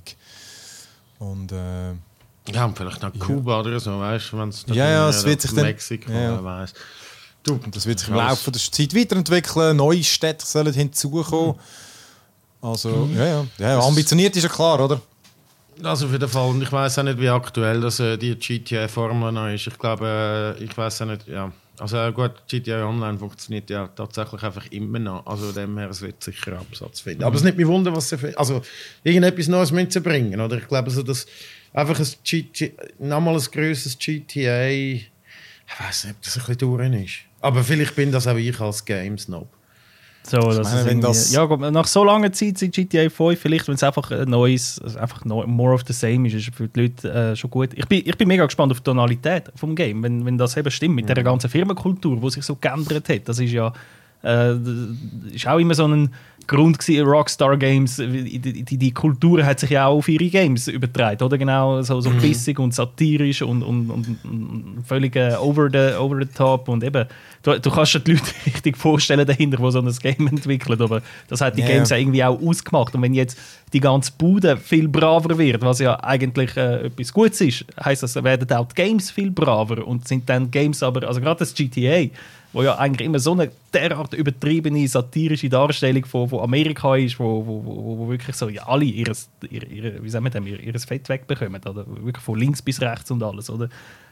Und äh, ja, und vielleicht noch Kuba ja. oder so, weißt du, wenn es ja, ja, es wird sich dann, Mexiko ja. weiss. Du, und das wird sich im Laufe der Zeit weiterentwickeln, neue Städte sollen hinzukommen. Mhm. Also, mhm. ja, ja. ja, ambitioniert ist ja klar, oder? Also auf jeden Fall. Und ich weiß auch nicht, wie aktuell das, äh, die G T A-Formel noch ist. Ich glaube, äh, ich weiß auch nicht, ja. Also äh, gut, G T A Online funktioniert ja tatsächlich einfach immer noch. Also dem her, es wird sicher Absatz finden. Mhm. Aber es ist nicht mein Wunder, was sie für, also irgendetwas Neues müssen sie bringen, oder? Ich glaube, also, dass einfach ein G T A, nochmal ein grösseres G T A, ich weiß nicht, ob das ein bisschen durch ist. Aber vielleicht bin das auch ich als Game-Snob. So, das meine, wenn das ja, nach so langer Zeit seit G T A fünf, vielleicht, wenn es einfach ein neues, einfach more of the same ist, ist für die Leute äh, schon gut. Ich bin, ich bin mega gespannt auf die Tonalität vom Game, wenn, wenn das eben stimmt, mit mhm. der ganzen Firmenkultur, die sich so geändert hat. Das ist ja äh, ist auch immer so ein Grund gewesen, Rockstar Games, die, die, die Kultur hat sich ja auch auf ihre Games übertragen, oder? Genau, so, so mhm. bissig und satirisch und, und, und, und völlig uh, over, the, over the top und eben, du, du kannst dir die Leute richtig vorstellen dahinter, die so ein Game entwickeln, aber das hat die yeah. Games ja irgendwie auch ausgemacht und wenn jetzt die ganze Bude viel braver wird, was ja eigentlich äh, etwas Gutes ist, heisst das, werden auch die Games viel braver und sind dann Games aber, also gerade das G T A, wo ja eigentlich immer so eine derart übertriebene satirische Darstellung von, von Amerika ist, wo, wo, wo, wo wirklich so ja, alle ihres, ihre, ihre, wie sagen wir denn, ihres Fett wegbekommen, oder wirklich von links bis rechts und alles, oder?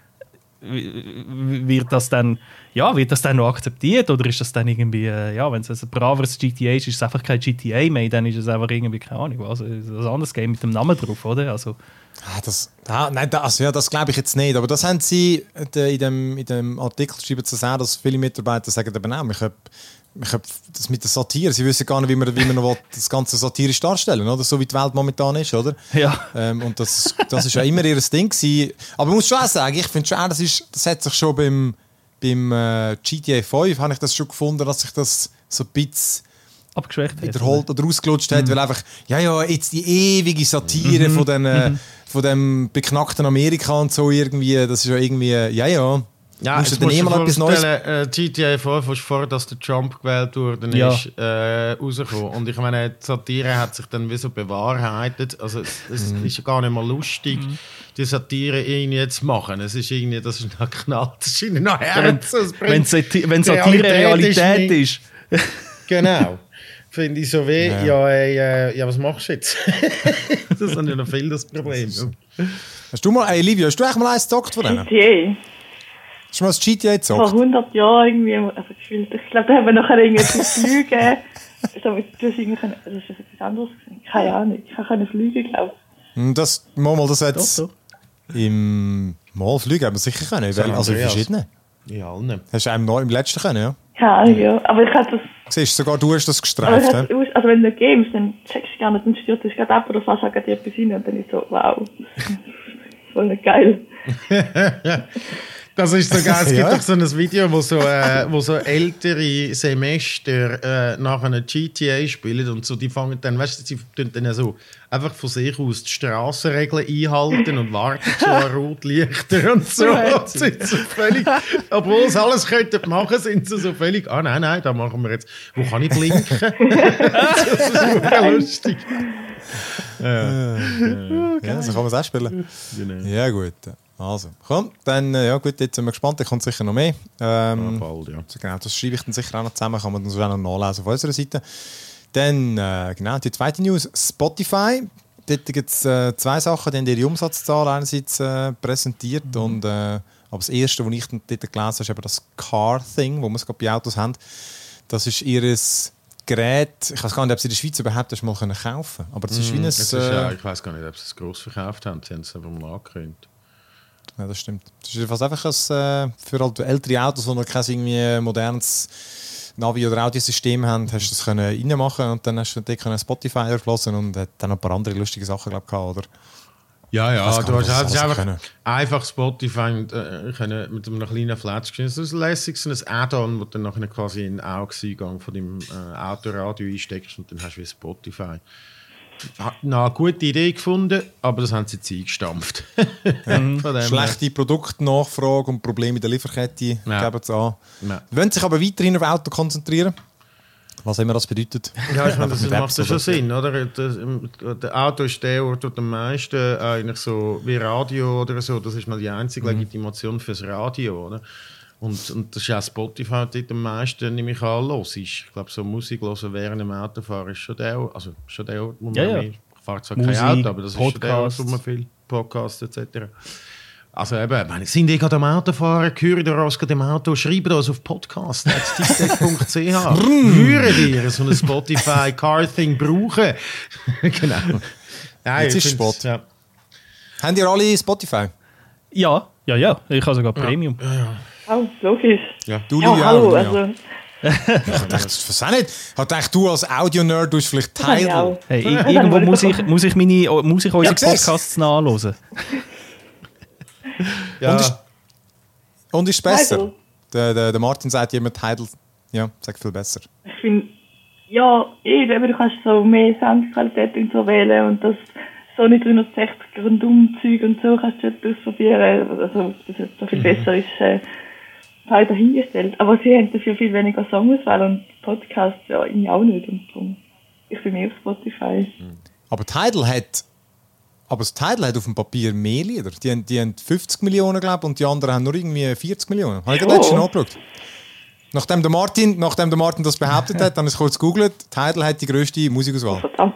Wird das dann, ja, wird das dann noch akzeptiert oder ist das dann irgendwie, ja, wenn es ein braveres G T A ist, ist es einfach kein G T A mehr, dann ist es einfach irgendwie, keine Ahnung, was, ein anderes Game mit dem Namen drauf, oder? Also, ah, das, ah, nein, das, ja, das glaube ich jetzt nicht, aber das haben sie in dem, in dem Artikel schreiben zu sagen, dass viele Mitarbeiter sagen eben auch, ich habe ich hab das mit der Satire, sie wissen gar nicht, wie man, wie man noch das Ganze satirisch darstellen, oder? So wie die Welt momentan ist, oder? Ja. Ähm, und das, das ist ja immer ihr Ding gewesen. Aber ich muss schon auch sagen, ich finde schon, das, ist, das hat sich schon beim, beim äh, G T A fünf, habe ich das schon gefunden, dass sich das so ein bisschen abgeschwächt wiederholt oder ausgelutscht hat, mhm. weil einfach, ja, ja, jetzt die ewige Satire mhm. von, den, äh, mhm. von dem beknackten Amerika und so irgendwie, das ist ja irgendwie, ja, ja. Ja, musst du dir mal etwas Neues... Äh, G T A fünf war vor, dass der Trump gewählt wurde, ja. ist äh, rausgekommen. Und ich meine, die Satire hat sich dann wie so bewahrheitet. Also es, es mm. ist ja gar nicht mal lustig, mm. die Satire irgendwie zu machen. Es ist irgendwie, das ist noch knallt, das ist noch Herz. Wenn, wenn, Sati- wenn Satire Realität, Realität ist. Genau. finde ich so weh, ja, ja, ey, äh, ja was machst du jetzt? Das ist ja noch viel das Problem. Ja. Hast du mal, ey Livia, hast du eigentlich mal eins gezockt von denen? G T A. Hast du mal das G T A gezockt? Vor hundert Jahren irgendwie, also gefühlt. Ich glaube, da haben wir nachher irgendwie fliegen. So, du hast irgendwie können, das ist etwas anderes gewesen. Keine Ahnung, ich kann fliegen, glaube ich. Das, mal, mal, das jetzt Doch, doch. im Mal fliegen haben wir sicher können, weil, also in verschiedenen. Ja, allen. Hast du einem neu im letzten können, ja? keine Ahnung, ja. Aber ich hatte das... Siehst du, sogar du hast das Aber ich gestreift, hatte, ja? also wenn du nicht gamest, dann checkst du gar nicht, dann stürzt du gerade ab oder fast gerade etwas rein und dann ist so, wow, voll nicht geil. Das ist so geil. Es gibt Ja. doch so ein Video, wo so, äh, wo so ältere Semester äh, nach einer G T A spielen und so, die fangen dann, weißt du, sie tun dann so einfach von sich aus die Strassenregeln einhalten und warten so an Rotlichter und so. Und sind so völlig, obwohl sie alles könnten machen, sind sie so völlig, ah nein, nein, da machen wir jetzt, wo kann ich blinken? Das ist super lustig. Ja, so kann man es auch spielen. Genau. Ja, gut. Also, komm, dann, äh, ja gut, jetzt sind wir gespannt, da kommt sicher noch mehr. Ähm, Ja, bald, ja. so genau, das schreibe ich dann sicher auch noch zusammen, kann man dann so auch noch nachlesen auf unserer Seite. Dann, äh, genau, die zweite News, Spotify. Dort gibt es äh, zwei Sachen, die haben ihre Umsatzzahl einerseits äh, präsentiert Mhm. und, äh, aber das erste, was ich dann dort gelesen habe, ist eben das Car-Thing, wo wir es gerade bei Autos haben. Das ist ihr Gerät, ich weiß gar nicht, ob sie in der Schweiz überhaupt erst mal kaufen können, aber das ist wie ein... Das ist, äh, ja, ich weiß gar nicht, ob sie es gross verkauft haben, sie haben es einfach mal angekündigt. Ja, das stimmt. Das ist fast einfach ein, äh, für halt ältere Autos, die noch kein irgendwie modernes Navi- oder Audiosystem haben, hast du das können reinmachen und dann hast du dort können Spotify erschlossen und hat dann noch ein paar andere lustige Sachen glaub, gehabt, oder? Ja, ja, weiß gar du nicht, hast was hast sie einfach, können. einfach Spotify und, äh, können mit einem kleinen Flatschscreen. Das ist lässig, so ein Add-on, wo du dann nachher quasi in den Augseingang von deinem äh, Autoradio einsteckst und dann hast du wie Spotify. Hat eine gute Idee gefunden, aber das haben sie jetzt eingestampft. Von dem her. Schlechte Produktnachfrage und Probleme in der Lieferkette Ja. geben es an. Ja. Wollen sich aber weiterhin auf Auto konzentrieren. Was immer das bedeutet. Ja, ich meine, das Mit macht Apps ja schon oder so. Sinn, oder? Das, ähm, der Auto ist der Ort, der am meisten eigentlich so wie Radio oder so, das ist mal die einzige Legitimation fürs Radio, oder? Und, und das ist auch Spotify, dort am meisten, nehme ich an, los ist. Ich glaube, so Musik hören während dem Autofahren ist schon der Ort, also schon der Ort, wo man Ja, ja. mehr- ich fahre zwar Musik, kein Auto, aber das Podcasts. ist schon der Ort, wo man viel Podcasts et cetera. Also eben, ich meine, sind die gerade am Autofahren, hören ihr uns gerade im Auto, schreiben uns auf podcast punkt ticktech punkt c h. Würdet ihr so ein Spotify Car-Thing brauchen? Genau. Nein, Jetzt ich ist find's- Spot. Ja. Haben ihr alle Spotify? Ja, ja, ja. Ich habe sogar Premium. Oh, logisch. Du, Ja, Livia, hallo, auch, also, ja. Ich dachte, das weiß auch nicht. Ich dachte, du als Audio-Nerd tust vielleicht das habe ich Teil. auch. Hey, i- irgendwo muss ich, muss ich, meine, muss ich unsere Ja, siehst. Podcasts nachhören. Ja. Und ist, und ist besser? Tidal. Der, der, der Martin sagt immer Tidal. Ja, sagt viel besser. Ich finde, ja, eh, eben, du kannst so mehr Soundqualität und so wählen und das Sony dreihundertsechzig Rundum-Zeug und so kannst du jetzt ausprobieren. Also, dass es so viel besser ist, äh, halt dahingestellt. Aber sie haben dafür viel weniger Songauswahl und Podcasts ja irgendwie auch nicht. Und darum, ich bin mehr auf Spotify. Aber Tidal hat. Aber das Tidal hat auf dem Papier mehr Lieder. Die haben, die haben fünfzig Millionen, glaube ich, und die anderen haben nur irgendwie vierzig Millionen. Habe ich gerade Oh. letztens nachgeschaut. Nachdem der, Martin, nachdem der Martin das behauptet hat, habe ich es kurz gegoogelt. Tidal hat die grösste Musikauswahl. Verdammt.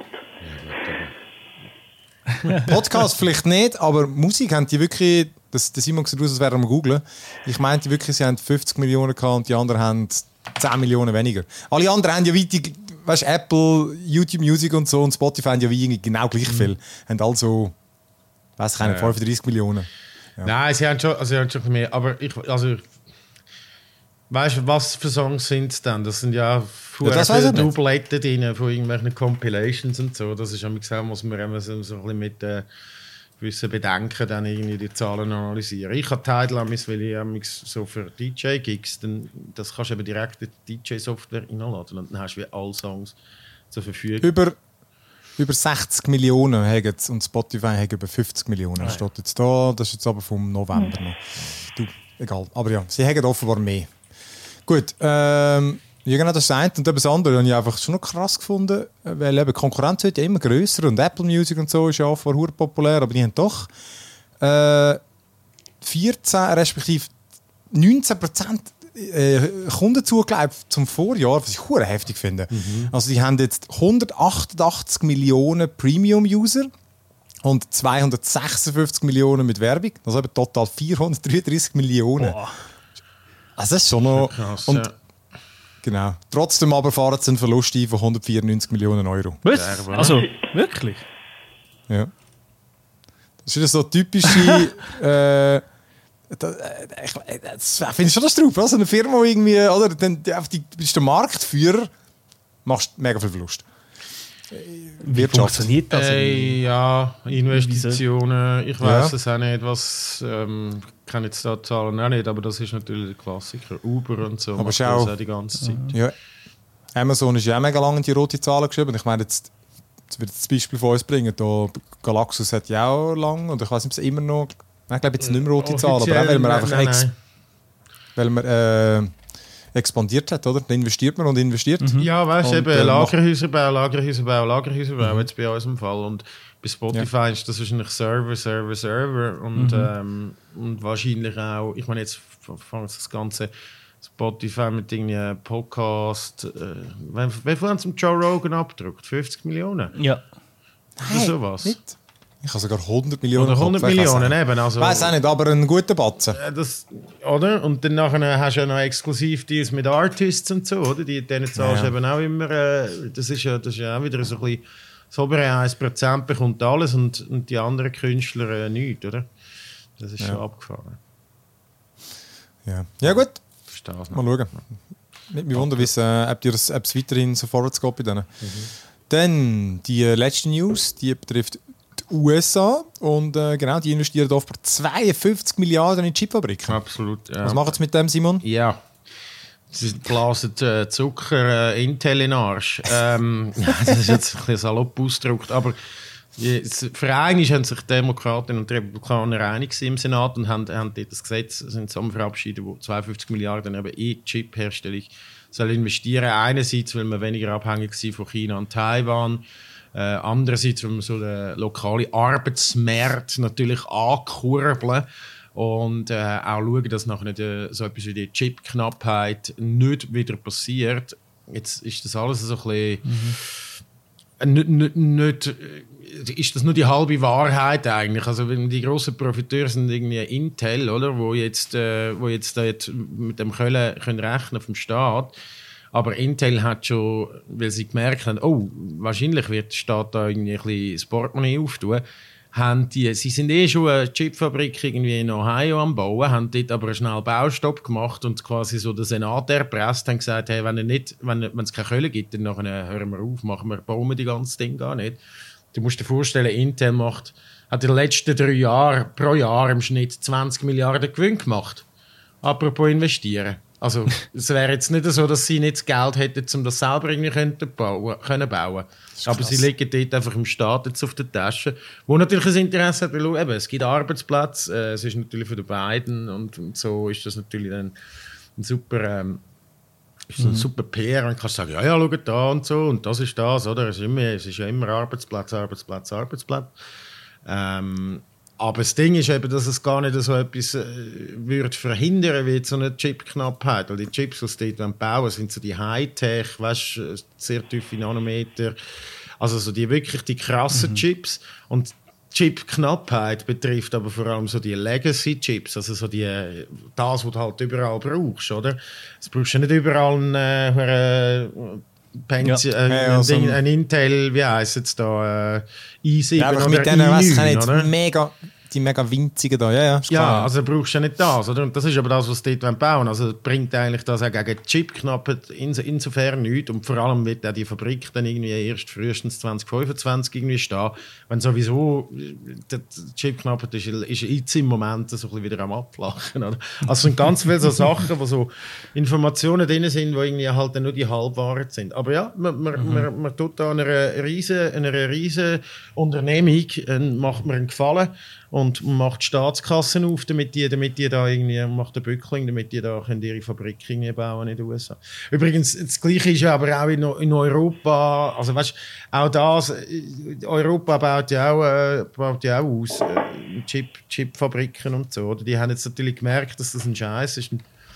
Podcast vielleicht nicht, aber Musik haben die wirklich. Das, der Simon sieht aus, als wäre er am googlen. Ich meinte wirklich, sie haben fünfzig Millionen gehabt und die anderen haben zehn Millionen weniger. Alle anderen haben ja wie die, weißt, Apple, YouTube Music und so und Spotify haben ja wie irgendwie genau gleich viel. Haben also, weiß ich nicht, Ja. fünfunddreißig Millionen. Nein, sie haben schon, also sie haben schon mehr, aber ich, also, weißt du, was für Songs sind es denn? Das sind ja Ja, das weiss ich nicht. Dubletten drin von irgendwelchen Compilations und so. Das ist ja gesagt, muss man immer so, so ein bisschen mit äh, gewissen Bedenken dann irgendwie die Zahlen analysieren. Ich habe Tidal, weil ich amigs so für D J-Gigs, dann das kannst du eben direkt in die D J-Software reinladen und dann hast du wie alle Songs zur Verfügung. Über, über sechzig Millionen haben sie und Spotify hat über fünfzig Millionen. Das steht jetzt da, das ist jetzt aber vom November noch. Du, egal. Aber ja, sie haben offenbar mehr. Gut, ähm, ja genau, das ist das eine. Und das andere habe ich einfach schon noch krass gefunden, weil eben die Konkurrenz wird ja immer grösser und Apple Music und so ist ja offenbar hure populär, aber die haben doch äh, vierzehn respektive neunzehn Prozent äh, Kunden zugelegt zum Vorjahr, was ich hure heftig finde. Mhm. Also die haben jetzt hundertachtundachtzig Millionen Premium-User und zweihundertsechsundfünfzig Millionen mit Werbung. Also eben total vierhundertdreiunddreißig Millionen. Boah. Also das ist schon noch... Krass, und, ja. Genau. Trotzdem aber fahren sie einen Verlust ein von hundertvierundneunzig Millionen Euro. Was? Ja, Also, wirklich? Ja. Das ist wieder so typische... äh, das, ich das finde ich schon das drauf. Also eine Firma, die irgendwie... Oder, dann, die, die, du bist der Marktführer, machst mega viel Verlust. Wie funktioniert das? Äh, ja, Investitionen, ich weiß Ja. es auch nicht, was, ähm, ich kenne jetzt da die Zahlen auch nicht, aber das ist natürlich der Klassiker. Uber und so, Aber macht schau- das auch die ganze Zeit. Ja. Amazon ist ja auch mega lange in die rote Zahlen geschrieben. Ich meine, jetzt, jetzt wird das Beispiel von uns bringen. Da, Galaxus hat ja auch lang, und ich weiß nicht, ob es immer noch... Ich glaube, jetzt nicht mehr rote Zahlen, aber auch, weil man einfach nein, ex, nein. weil man, äh, expandiert hat, oder? Dann investiert man und investiert. Ja, weißt du, Und, eben äh, Lagerhäuserbau, Lagerhäuserbau, Lagerhäuserbau, mhm. jetzt bei uns im Fall. Und bei Spotify Ja. ist das wahrscheinlich Server, Server, Server. Und, Mhm. ähm, und wahrscheinlich auch, ich meine, jetzt fängt das ganze Spotify mit irgendwie Podcast. Äh, wie wie viel haben sie mit Joe Rogan abgedruckt? fünfzig Millionen? Ja. Oder sowas? Nicht? Ich habe sogar hundert Millionen. Oder hundert Kopf, ich weiss Millionen auch nicht. eben. Also, Weiß auch nicht, aber ein guter Batzen. Äh, Das, oder? Und dann nachher hast du ja noch Exklusivdeals mit Artists und so, oder? Die, denen zahlst du Ja. eben auch immer, äh, das, ist ja, das ist ja auch wieder so ein bisschen, das obere ein Prozent bekommt alles und, und die anderen Künstler äh, nichts, oder? Das ist Ja. schon abgefahren. Ja. Ja gut, Verstehe es mal noch. schauen. Nicht mich wundern, äh, ob es ob es weiterhin so vorwärts geht bei denen. Mhm. Dann die äh, letzte News, die betrifft die U S A. Und äh, genau, die investieren offenbar zweiundfünfzig Milliarden in Chipfabriken. Absolut, ja. Was machen sie mit dem, Simon? Ja. Sie blasen äh, Zucker äh, Intel in den Arsch. ähm, ja, das ist jetzt ein bisschen salopp ausgedrückt, aber die- s- für eigentlich haben sich Demokraten und Republikaner einig im Senat und haben, haben dort das Gesetz sind zusammen verabschiedet, wo zweiundfünfzig Milliarden eben in Chip-Herstellung soll investieren. Einerseits, weil man weniger abhängig sind von China und Taiwan. Äh, andererseits, weil man so den lokalen Arbeitsmarkt natürlich ankurbeln und äh, auch schauen, dass nachher nicht äh, so etwas wie die Chip-Knappheit nicht wieder passiert. Jetzt ist das alles so ein bisschen... Mhm. Nicht, nicht, nicht, äh, ist das nur die halbe Wahrheit eigentlich? Also wenn die grossen Profiteure sind irgendwie Intel, oder, wo jetzt, äh, wo jetzt, äh, jetzt mit dem können, können rechnen vom Staat. Aber Intel hat schon, weil sie gemerkt haben, oh, wahrscheinlich wird der Staat da irgendwie ein bisschen das Portemonnaie auftun, haben die, sie sind eh schon eine Chipfabrik irgendwie in Ohio am Bauen, haben dort aber einen schnellen Baustopp gemacht und quasi so den Senat erpresst, haben gesagt, hey, wenn, er nicht, wenn, wenn es keine Kohle gibt, dann nachher hören wir auf, machen wir, bauen wir die ganze Ding gar nicht. Du musst dir vorstellen, Intel macht, hat in den letzten drei Jahren pro Jahr im Schnitt zwanzig Milliarden Gewinn gemacht. Apropos investieren. Also es wäre jetzt nicht so, dass sie nicht das Geld hätten, um das selber irgendwie könnten bauen, können bauen. Aber krass. sie liegen dort einfach im Staat jetzt auf der Tasche. Wo natürlich ein Interesse hat, weil eben, es gibt Arbeitsplätze, äh, es ist natürlich für die beiden und, und so ist das natürlich dann ein super... Ähm, ist ein super P R und kannst sagen, ja, ja, schau da und so und das ist das, oder? Es ist, immer, es ist ja immer Arbeitsplatz, Arbeitsplatz, Arbeitsplatz. Ähm, aber das Ding ist eben, dass es gar nicht so etwas äh, würde verhindern wie so eine Chip-Knappheit. Weil die Chips, die sie dort bauen, sind so die Hightech, weißt, äh, sehr tiefe Nanometer. Also so die wirklich die krassen mhm. Chips. Und Chip-Knappheit betrifft aber vor allem so die Legacy-Chips, also so die, das, was du halt überall brauchst, oder? Das brauchst du nicht überall einen, äh, Penzi- Ja. äh, Ja, ja, ein, so Ding, ein- ein Intel, wie heisst es da, äh, i sieben Ja, aber oder mit denen, weiss ich i neun, nicht, oder? mega, die mega winzigen da. Ja, ja, ist Ja, klar. also brauchst du ja nicht das, oder? Und das ist aber das, was sie dort bauen wollen. Also bringt eigentlich das auch gegen Chip-Knappheit inso, insofern nichts. Und vor allem wird auch die Fabrik dann irgendwie erst frühestens zwanzig fünfundzwanzig irgendwie stehen. Wenn sowieso die Chip-Knappheit ist, ist jetzt im Moment so ein bisschen wieder am Abflachen, oder? Also es sind ganz viele so Sachen, wo so Informationen drin sind, die irgendwie halt dann nur die Halbwahrheit sind. Aber ja, man, man, mhm. man, man tut da einer riesen, einer riesen Unternehmung, äh, macht man einen Gefallen und macht Staatskassen auf, damit die, damit die da irgendwie, macht den Bückling, damit die da können ihre Fabrik irgendwie bauen in den U S A. Übrigens, das Gleiche ist ja aber auch in, in Europa, also weißt, auch das, Europa baut ja auch, äh, baut ja auch aus, äh, Chip, Chipfabriken und so, oder? Die haben jetzt natürlich gemerkt, dass das ein Scheiß ist.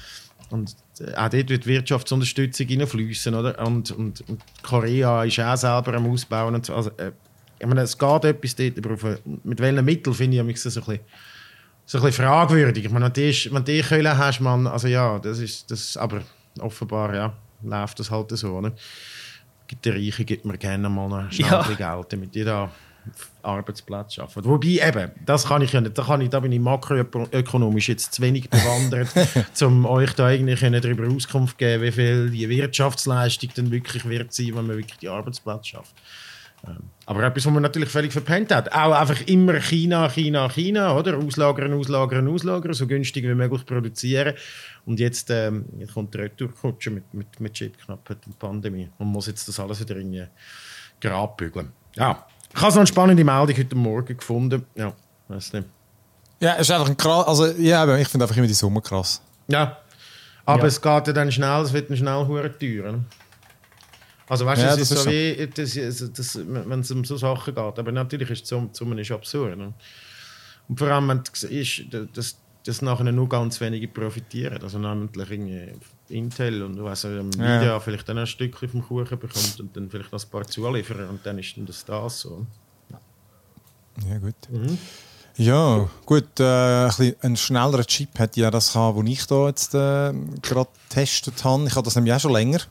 und auch dort wird Wirtschaftsunterstützung reinfließen, oder? Und, und, und Korea ist auch selber am Ausbauen. Und so. Also, äh, ich meine, es geht etwas dort, aber auf, mit welchen Mitteln finde ich mich so ein bisschen, so ein bisschen fragwürdig. Ich meine, wenn du wenn die Köhle hast, man, also ja, das ist, das, aber offenbar, ja, läuft das halt so, oder? Gibt die Reichen, gibt mir gerne mal schnell ja. Geld, damit die da Arbeitsplätze schaffen. Wobei eben, das kann ich ja nicht, da, kann ich, da bin ich makroökonomisch jetzt zu wenig bewandert, um euch da eigentlich darüber Auskunft zu geben, wie viel die Wirtschaftsleistung dann wirklich wird sein, wenn man wirklich die Arbeitsplätze schafft. Aber etwas, was man natürlich völlig verpennt hat. Auch einfach immer China, China, China, oder? Auslagern, auslagern, auslagern, so günstig wie möglich produzieren. Und jetzt, ähm, jetzt kommt der Retourkutsche mit, mit, mit Chipknappheit und Pandemie. Man muss jetzt das alles wieder in Grab bügeln. Ja, ich habe so eine spannende Meldung heute Morgen gefunden. Ja, weiß nicht. Ja, es ist einfach ein krass. Also, ja, ich finde einfach immer die Summe krass. Ja, aber Ja. es geht ja dann schnell, es wird dann schnell hure teuer. Ne? Also weißt du, Ja, es ist das so ist wie, das, das, das, wenn es um so Sachen geht. Aber natürlich ist die Summe ist absurd. Ne? Und vor allem, wenn du siehst, dass, dass nachher nur ganz wenige profitieren. Also namentlich Intel und was Nvidia ja. vielleicht dann ein Stückchen vom Kuchen bekommt und dann vielleicht noch ein paar zuliefern und dann ist dann das, das so. Ja, gut. Mhm. Ja, gut. Äh, ein, bisschen ein schnellerer Chip hätte ja das gehabt, den ich da jetzt äh, gerade getestet habe. Ich habe das nämlich auch schon länger.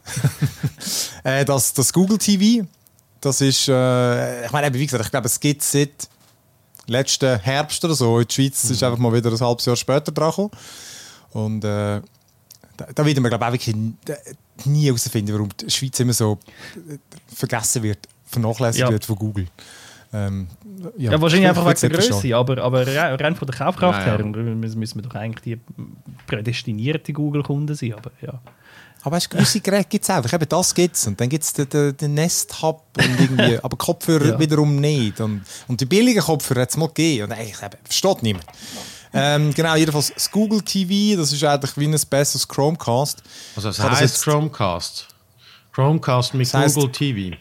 äh, das, das Google T V, das ist, äh, ich meine, wie gesagt, ich glaube, es gibt es seit letzten Herbst oder so. In der Schweiz mhm. ist einfach mal wieder ein halbes Jahr später dran gekommen. Und äh, da, da wird man, glaube ich, auch wirklich nie herausfinden, warum die Schweiz immer so vergessen wird, vernachlässigt ja. wird von Google. Ähm, ja, ja, wahrscheinlich einfach wegen der Größe, Größe, aber, aber rein von der Kaufkraft ja, ja. her müssen wir doch eigentlich die prädestinierte Google-Kunden sein. Aber, ja. aber weißt, gewisse Geräte gibt es einfach, eben das gibt es. Und dann gibt es den, den, den Nest Hub und irgendwie, aber Kopfhörer ja. wiederum nicht. Und, und die billigen Kopfhörer hat es mal gegeben. Und eigentlich versteht niemand. Ähm, genau, jedenfalls das Google T V, das ist eigentlich wie ein besseres Chromecast. Also das heißt das Chromecast? Chromecast mit das Google heißt, T V?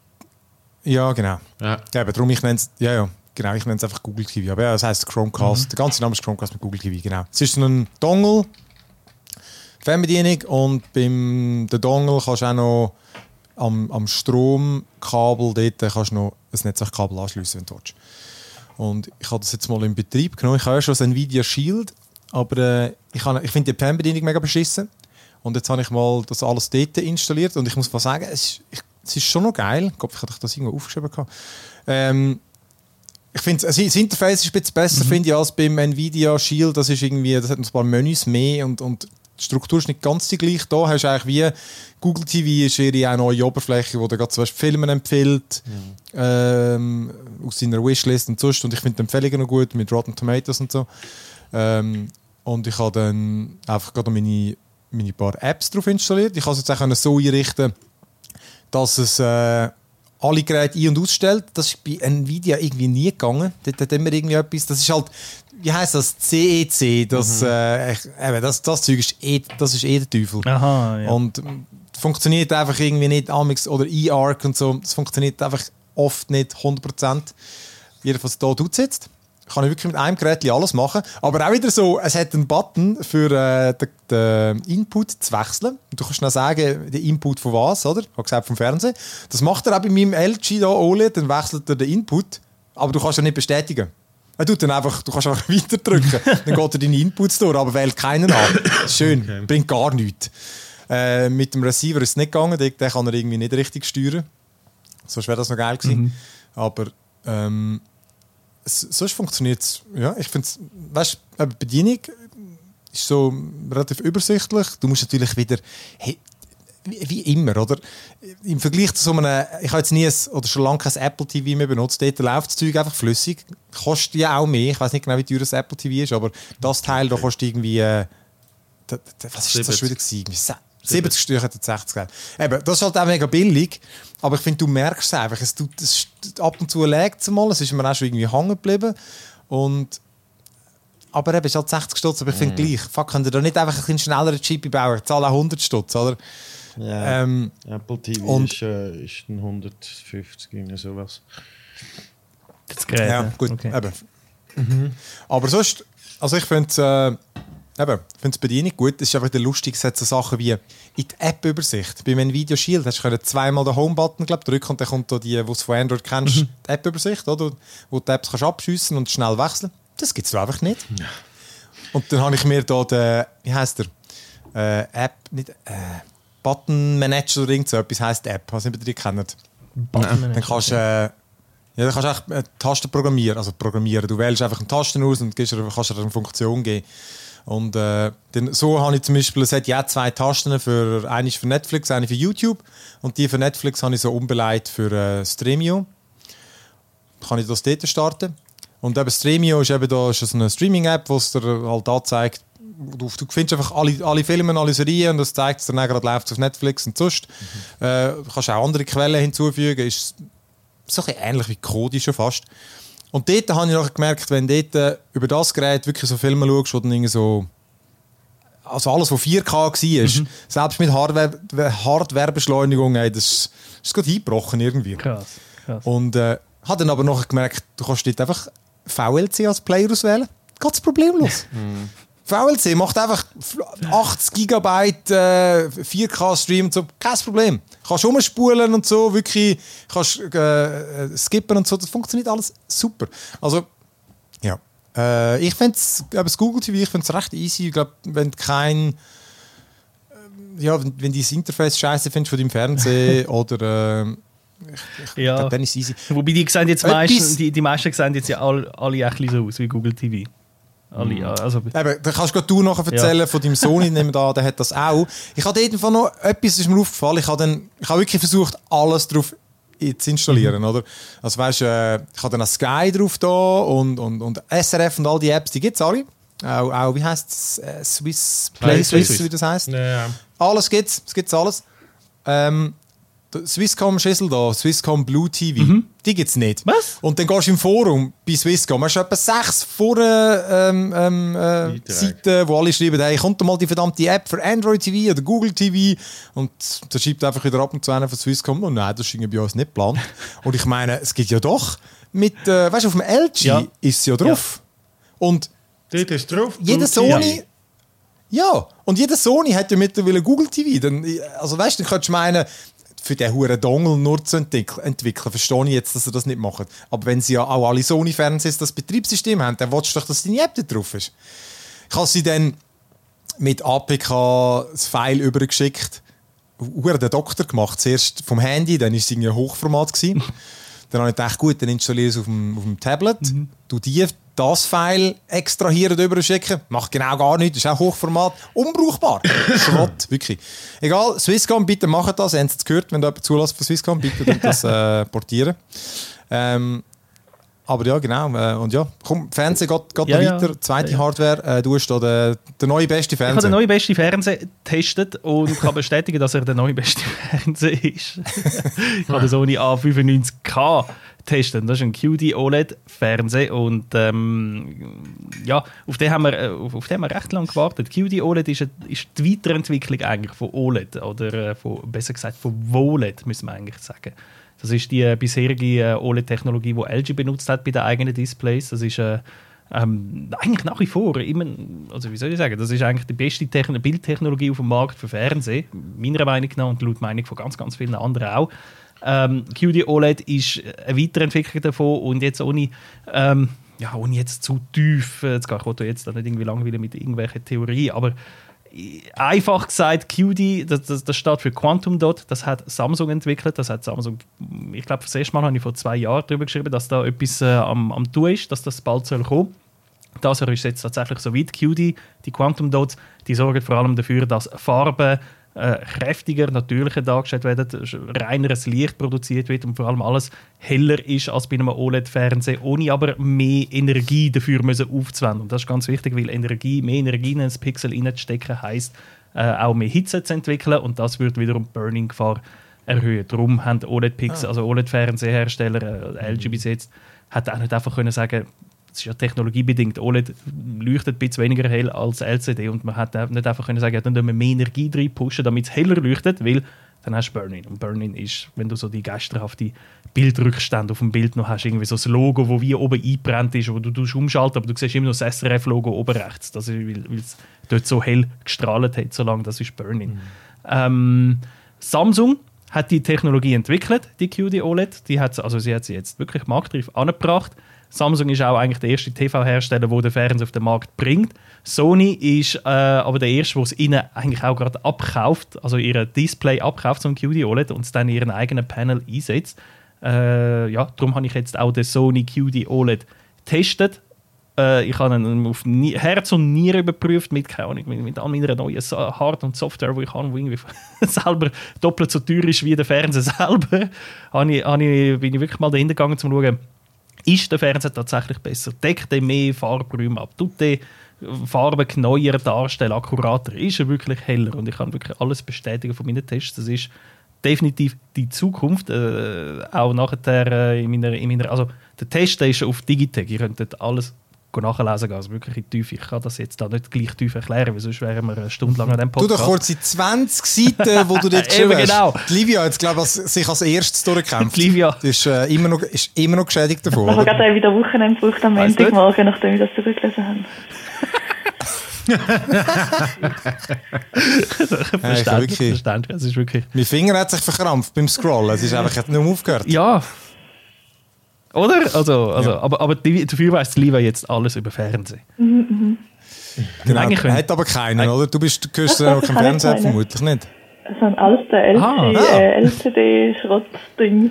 Ja, genau. Ja. Ja, aber darum, ich nenne es, ja, ja, genau, ich nenne es einfach Google T V. Aber ja, das heisst Chromecast. Mhm. Der ganze Name ist Chromecast mit Google T V, genau. Es ist so ein Dongle, Fernbedienung, und beim der Dongle kannst du auch noch am, am Stromkabel dort kannst du noch ein Netzwerkkabel anschliessen, wenn du willst. Und ich habe das jetzt mal in Betrieb genommen. Ich habe ja schon ein Nvidia Shield, aber äh, ich, ich finde die Fernbedienung mega beschissen. Und jetzt habe ich mal das alles dort installiert und ich muss mal sagen, es ist, ich, es ist schon noch geil. Ich glaube, ich hatte das irgendwo aufgeschrieben. Ähm, ich finde, das Interface ist ein bisschen besser, mhm. finde ich, als beim Nvidia Shield. Das ist irgendwie, das hat ein paar Menüs mehr und, und die Struktur ist nicht ganz die gleiche. Da hast du eigentlich wie Google T V ist ihre eine neue Oberfläche, die dir gerade zum Beispiel Filme empfiehlt, mhm. ähm, aus seiner Wishlist und sonst. Und ich finde die Empfehlungen noch gut mit Rotten Tomatoes und so. Ähm, und ich habe dann einfach gerade meine, meine paar Apps drauf installiert. Ich kann es jetzt auch so einrichten, dass es äh, alle Geräte ein- und ausstellt. Das ist bei Nvidia irgendwie nie gegangen. Dort hat immer irgendwie etwas. Das ist halt, wie heisst das? C E C. Das, mhm. äh, eben, das, das Zeug ist eh, das ist eh der Teufel. Aha, ja. Und ähm, funktioniert einfach irgendwie nicht. Amix oder eArc und so. Das funktioniert einfach oft nicht hundert Prozent. Jedenfalls da tut es jetzt. Kann ich wirklich mit einem Gerät alles machen. Aber auch wieder so, es hat einen Button für äh, den, den Input zu wechseln. Und du kannst dann sagen, den Input von was, oder? Ich habe gesagt, vom Fernsehen. Das macht er auch bei meinem L G da, O L E D, dann wechselt er den Input. Aber du kannst ihn nicht bestätigen. Er tut dann einfach, du kannst einfach weiter drücken. Dann geht er deine Inputs durch, aber wählt keinen an. Schön, okay. Bringt gar nichts. Äh, mit dem Receiver ist es nicht gegangen, den, den kann er irgendwie nicht richtig steuern. Sonst wäre das noch geil gewesen. Mhm. Aber ähm, sonst funktioniert es, ja, ich finde es, weißt du, die Bedienung ist so relativ übersichtlich. Du musst natürlich wieder, hey, wie, wie immer, oder? Im Vergleich zu so einem, ich habe jetzt nie ein, oder schon lange kein Apple T V mehr benutzt, dort läuft das Zeug einfach flüssig. Kostet ja auch mehr, ich weiß nicht genau, wie teuer das Apple T V ist, aber das Teil, da kostet irgendwie, äh, da, da, was ist das schon wieder gewesen? siebzig Stück hat sechzig Geld. Eben, das ist halt auch mega billig, aber ich finde, du merkst es einfach. Es tut, es, ab und zu legt es mal, es ist mir auch schon irgendwie hängen geblieben. Und, aber eben, es ist halt sechzig Stutz, aber ich finde mm. gleich. Fuck, könnt ihr da nicht einfach ein bisschen schnelleren Chip bauen? Ich zahle auch hundert Stutz, oder? Ja, ähm, Apple T V und, ist, äh, ist ein hundertfünfzig, irgendwie sowas. Das Gerät, ja, gut, okay. eben. Mhm. Aber sonst, also ich finde es, äh, eben, ich finde es bei dir nicht gut. Es ist einfach lustig, es hat so Sachen wie in die App-Übersicht. Bei Nvidia Shield hast du zweimal den Home-Button glaub, drücken und dann kommt da die, die du von Android kennst, mhm. die App-Übersicht, oder? Wo du die Apps kannst abschiessen und schnell wechseln. Das gibt es einfach nicht. Ja. Und dann habe ich mir da den, wie heisst der, äh, App, nicht, äh, Button Manager oder irgend so etwas heisst App, was nicht, die kennt. Dann kannst du äh, ja, dann kannst du eine Tasten programmieren, also programmieren. Du wählst einfach eine Taste aus und kannst dir eine Funktion geben. Und äh, dann, so habe ich zum Beispiel, es hat ja zwei Tasten, für, eine für Netflix, eine für YouTube. Und die für Netflix habe ich so umbeleidigt für äh, Streamio. Dann kann ich das dort starten. Und eben Streamio ist eben da ist so eine Streaming-App, die es dir halt anzeigt. Du, du findest einfach alle, alle Filme, alle Serien und das zeigt es dir dann gerade läuft auf Netflix und sonst. Mhm. Äh, du kannst auch andere Quellen hinzufügen. Ist so ein bisschen ähnlich wie Kodi schon fast. Und dort habe ich nachher gemerkt, wenn du dort über das Gerät wirklich so Filme schaust, wo dann irgendwie so also alles, was vier K war, mhm. selbst mit Hardware, Hardwarebeschleunigung, ey, das, das ist gerade eingebrochen irgendwie. Krass, krass. Und äh, habe dann aber nachher gemerkt, du kannst dort einfach V L C als Player auswählen. Ganz problemlos. Mhm. V L C macht einfach achtzig Gigabyte äh, vier K Stream und so, kein Problem. Kannst umspulen und so, wirklich, kannst äh, skippen und so, das funktioniert alles super. Also, ja. Äh, ich finde es, das Google T V, ich finde es recht easy. Ich glaube, wenn du kein, äh, ja, wenn, wenn du das Interface scheiße findest von deinem Fernseher oder äh, ich, ich ja. glaub, dann ist es easy. Wobei die sehen jetzt meisten, die, die meisten sehen jetzt ja alle, alle ein bisschen so aus wie Google T V. Alle, also. Eben, da kannst du nachher erzählen ja. von deinem Sohn, nehmen da, der hat das auch. Ich habe dort noch etwas ist mir aufgefallen. Ich habe dann, ich habe wirklich versucht, alles drauf zu installieren, mhm. oder? Also weißt, äh, ich habe dann auch Sky drauf da und, und, und S R F und all die Apps, die gibt es alle. Auch, auch wie heisst es? Äh, Swiss Play, Play Swiss, Swiss, wie das heisst. Ja. Alles gibt es, es gibt alles. Ähm, Swisscom Schüssel da, Swisscom Blue T V, mhm. die gibt es nicht. Was? Und dann gehst du im Forum bei Swisscom, hast du etwa sechs vorne ähm, ähm, äh, Seiten, wo alle schreiben, hey, kommt mal die verdammte App für Android T V oder Google T V. Und da schreibt einfach wieder ab und zu einer von Swisscom, oh nein, das ist irgendwie bei uns nicht geplant. Und ich meine, es gibt ja doch, mit, äh, weißt du, auf dem L G ja. ist es ja drauf. Ja. Und dort ist drauf. Jeder Sony... Ja, und jeder Sony hat ja mittlerweile Google T V. Dann, also weißt du, dann könntest du meinen, für den huren Dongle nur zu entwickeln, entwickeln, verstehe ich jetzt, dass sie das nicht machen. Aber wenn sie ja auch alle Sony-Fernsehs das Betriebssystem haben, dann willst du doch, dass deine App da drauf ist. Ich habe sie dann mit A P K das File übergeschickt, huren den Doktor gemacht, zuerst vom Handy, dann war es irgendwie Hochformat gewesen. Dann habe ich gedacht, gut, dann installiere ich es auf dem, auf dem Tablet, mhm. du die das File extrahieren und überschicken. Macht genau gar nichts, ist auch Hochformat. Unbrauchbar. Schrott, wirklich. Egal, Swisscom, bitte macht das. Ihr habt es gehört, wenn da jemand zulässt von Swisscom, bitte das äh, portieren. Ähm, aber ja, genau. Äh, und ja, komm, Fernsehen geht, geht ja, noch weiter. Ja. Zweite ja, ja. Hardware. Äh, du hast da den, den neuen besten Fernseher. Ich habe den neuen besten Fernseher getestet und kann bestätigen, dass er der neue beste Fernseher ist. Ich habe den Sony A fünfundneunzig K testen. Das ist ein Q D O L E D-Fernseher und ähm, ja, auf den, haben wir, auf, auf den haben wir recht lange gewartet. Q D O L E D ist, eine, ist die Weiterentwicklung eigentlich von O L E D oder äh, von, besser gesagt von V O L E D, müssen wir eigentlich sagen. Das ist die äh, bisherige äh, O L E D-Technologie, die L G benutzt hat bei den eigenen Displays. Das ist äh, ähm, eigentlich nach wie vor immer, also wie soll ich sagen, das ist eigentlich die beste Techn- Bildtechnologie auf dem Markt für Fernsehen, meiner Meinung nach und laut Meinung von ganz, ganz vielen anderen auch. Ähm, Q D O L E D ist eine Weiterentwicklung davon und jetzt ohne, ähm, ja, ohne jetzt zu tief, äh, jetzt ich wollte jetzt da nicht irgendwie langweilen mit irgendwelchen Theorien, aber einfach gesagt, Q D, das, das, das steht für Quantum Dot, das hat Samsung entwickelt, das hat Samsung, ich glaube, das erste Mal habe ich vor zwei Jahren darüber geschrieben, dass da etwas äh, am, am tun ist, dass das bald soll kommen. Das ist jetzt tatsächlich so weit. Q D, die Quantum Dots, die sorgen vor allem dafür, dass Farben äh, kräftiger, natürlicher dargestellt werden, reineres Licht produziert wird und vor allem alles heller ist als bei einem O L E D-Fernseher, ohne aber mehr Energie dafür müssen aufzuwenden. Und das ist ganz wichtig, weil Energie, mehr Energie in ein Pixel reinzustecken heisst, äh, auch mehr Hitze zu entwickeln und das würde wiederum die Burning-Gefahr erhöhen. Darum haben O L E D-Pixel, ah. also O L E D-Fernseherhersteller, äh, L G bis jetzt, hat auch nicht einfach können sagen, das ist ja technologiebedingt. O L E D leuchtet ein bisschen weniger hell als L C D und man hat nicht einfach können sagen, ja, dann müssen wir mehr Energie rein pushen, damit es heller leuchtet, weil dann hast du Burn-In. Und Burn-In ist, wenn du so die geisterhafte Bildrückstände auf dem Bild noch hast, irgendwie so das Logo, das wie oben eingebrannt ist, wo du umschalten, aber du siehst immer noch das S R F-Logo oben rechts, das ist, weil es dort so hell gestrahlt hat, so lange, das ist Burn-In. Mhm. Ähm, Samsung hat die Technologie entwickelt, die Q D O L E D. Die hat, also sie hat sie jetzt wirklich marktreif angebracht. Samsung ist auch eigentlich der erste T V-Hersteller, der den Fernseher auf den Markt bringt. Sony ist äh, aber der erste, der es ihnen eigentlich auch gerade abkauft, also ihr Display abkauft, so ein Q D O L E D, und es dann in ihren eigenen Panel einsetzt. Äh, ja, darum habe ich jetzt auch den Sony Q D O L E D getestet. Äh, ich habe ihn auf Nie- Herz und Nieren überprüft mit, keine Ahnung, mit, mit all meiner neuen Hard- und Software, die ich habe, die irgendwie selber doppelt so teuer ist wie der Fernseher selber. habe ich, habe ich, bin ich wirklich mal dahinter gegangen, um zu schauen, ist der Fernseher tatsächlich besser? Deckt er mehr Farbräume ab? Tut der Farben neuer darstellen, akkurater? Ist er wirklich heller? Und ich kann wirklich alles bestätigen von meinen Tests. Das ist definitiv die Zukunft. Äh, auch nachher äh, in meiner, in meiner, also der Test ist auf Digitec. Ihr könnt dort alles nachlesen gehen, also wirklich in die Tiefe. Ich kann das jetzt da nicht gleich tief erklären, weil sonst wären wir eine Stunde lang an diesem Podcast. Du doch kurz die zwanzig Seiten, wo du dort geschrieben hast. Genau. Die Livia hat glaube ich sich als erstes durchgekämpft. Die Livia. Die ist, äh, immer noch, ist immer noch geschädigt davon. Ich habe gerade wieder Wochenende gebraucht am Montagmorgen, nachdem wir das zurückgelesen haben. Verständlich, verständlich. Es ist wirklich... Mein Finger hat sich verkrampft beim Scrollen. Es ist einfach nicht mehr aufgehört. Ja. Oder? Also, also, ja. Aber, aber dafür weiss Liva jetzt alles über Fernsehen. Mhm, genau. Eigentlich hat aber keinen, oder? Du bist, du gehörst ja noch kein Fernseher, vermutlich nicht. Es sind alles der L C D-Schrott-Dings.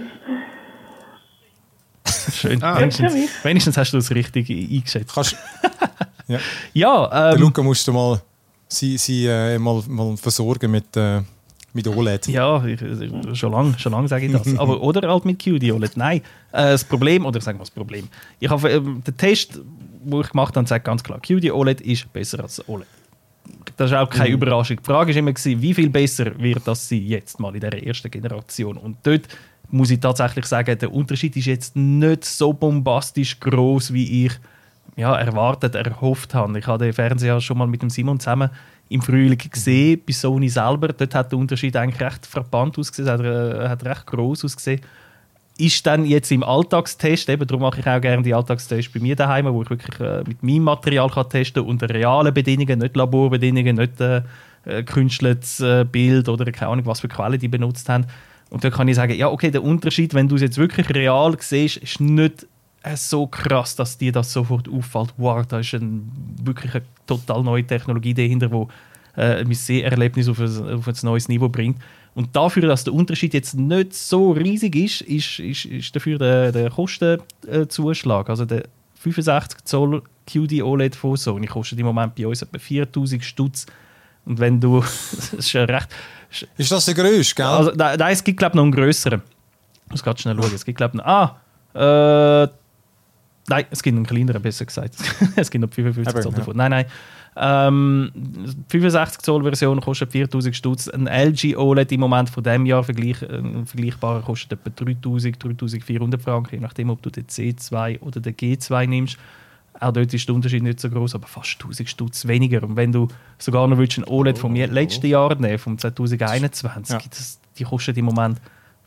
Schön. Ah, wenigstens, wenigstens hast du das richtig eingeschätzt. Kannst, ja, ja ähm, der Luca musst du mal, sie, sie, äh, mal, mal versorgen mit, äh, mit O L E D. Ja, ich, schon lange schon lang sage ich das. Aber, oder halt mit Q D O L E D. Nein, äh, das Problem, oder sagen wir das Problem, ich habe ähm, den Test, den ich gemacht habe, sagt ganz klar, Q D O L E D ist besser als O L E D. Das ist auch keine mhm. Überraschung. Die Frage war immer, wie viel besser wird das sein jetzt mal in dieser ersten Generation. Und dort muss ich tatsächlich sagen, der Unterschied ist jetzt nicht so bombastisch groß, wie ich ja, erwartet, erhofft habe. Ich habe den Fernseher schon mal mit dem Simon zusammen im Frühling gesehen, bei Sony selber. Dort hat der Unterschied eigentlich recht frappant ausgesehen, hat, äh, hat recht gross ausgesehen. Ist dann jetzt im Alltagstest, eben darum mache ich auch gerne die Alltagstests bei mir daheim, wo ich wirklich äh, mit meinem Material kann testen unter realen Bedingungen, nicht Laborbedingungen, nicht äh, gekünsteltes äh, Bild oder keine Ahnung, was für Quellen die benutzt haben. Und da kann ich sagen, ja okay, der Unterschied, wenn du es jetzt wirklich real siehst, ist nicht äh, so krass, dass dir das sofort auffällt. Wow, da ist ein, wirklich eine total neue Technologie dahinter, die äh, ein Seherlebnis auf ein, auf ein neues Niveau bringt. Und dafür, dass der Unterschied jetzt nicht so riesig ist, ist, ist, ist dafür der, der Kostenzuschlag. Also der fünfundsechzig Zoll Q D O L E D von Sony kostet im Moment bei uns etwa viertausend Stutz. Und wenn du... das ist ja recht... Ist das der grösste, gell? Also, nein, es gibt glaube ich noch einen grösseren. Ich muss gerade schnell schauen. Es gibt glaube ich noch... Ah! Äh, nein, es gibt einen kleineren, besser gesagt. Es gibt noch fünfundfünfzig Zoll davon. Nein, nein. Ähm, fünfundsechzig Zoll Version kostet viertausend Stutz. Ein L G O L E D im Moment von diesem Jahr vergleich, ein vergleichbarer kostet etwa dreitausend, dreitausendvierhundert Franken, je nachdem, ob du den C zwei oder den G zwei nimmst. Auch dort ist der Unterschied nicht so groß, aber fast tausend Stutz weniger. Und wenn du sogar noch willst, ein O L E D vom letzten Jahr nehmen, vom zwanzig einundzwanzig, ja. das, die kostet im Moment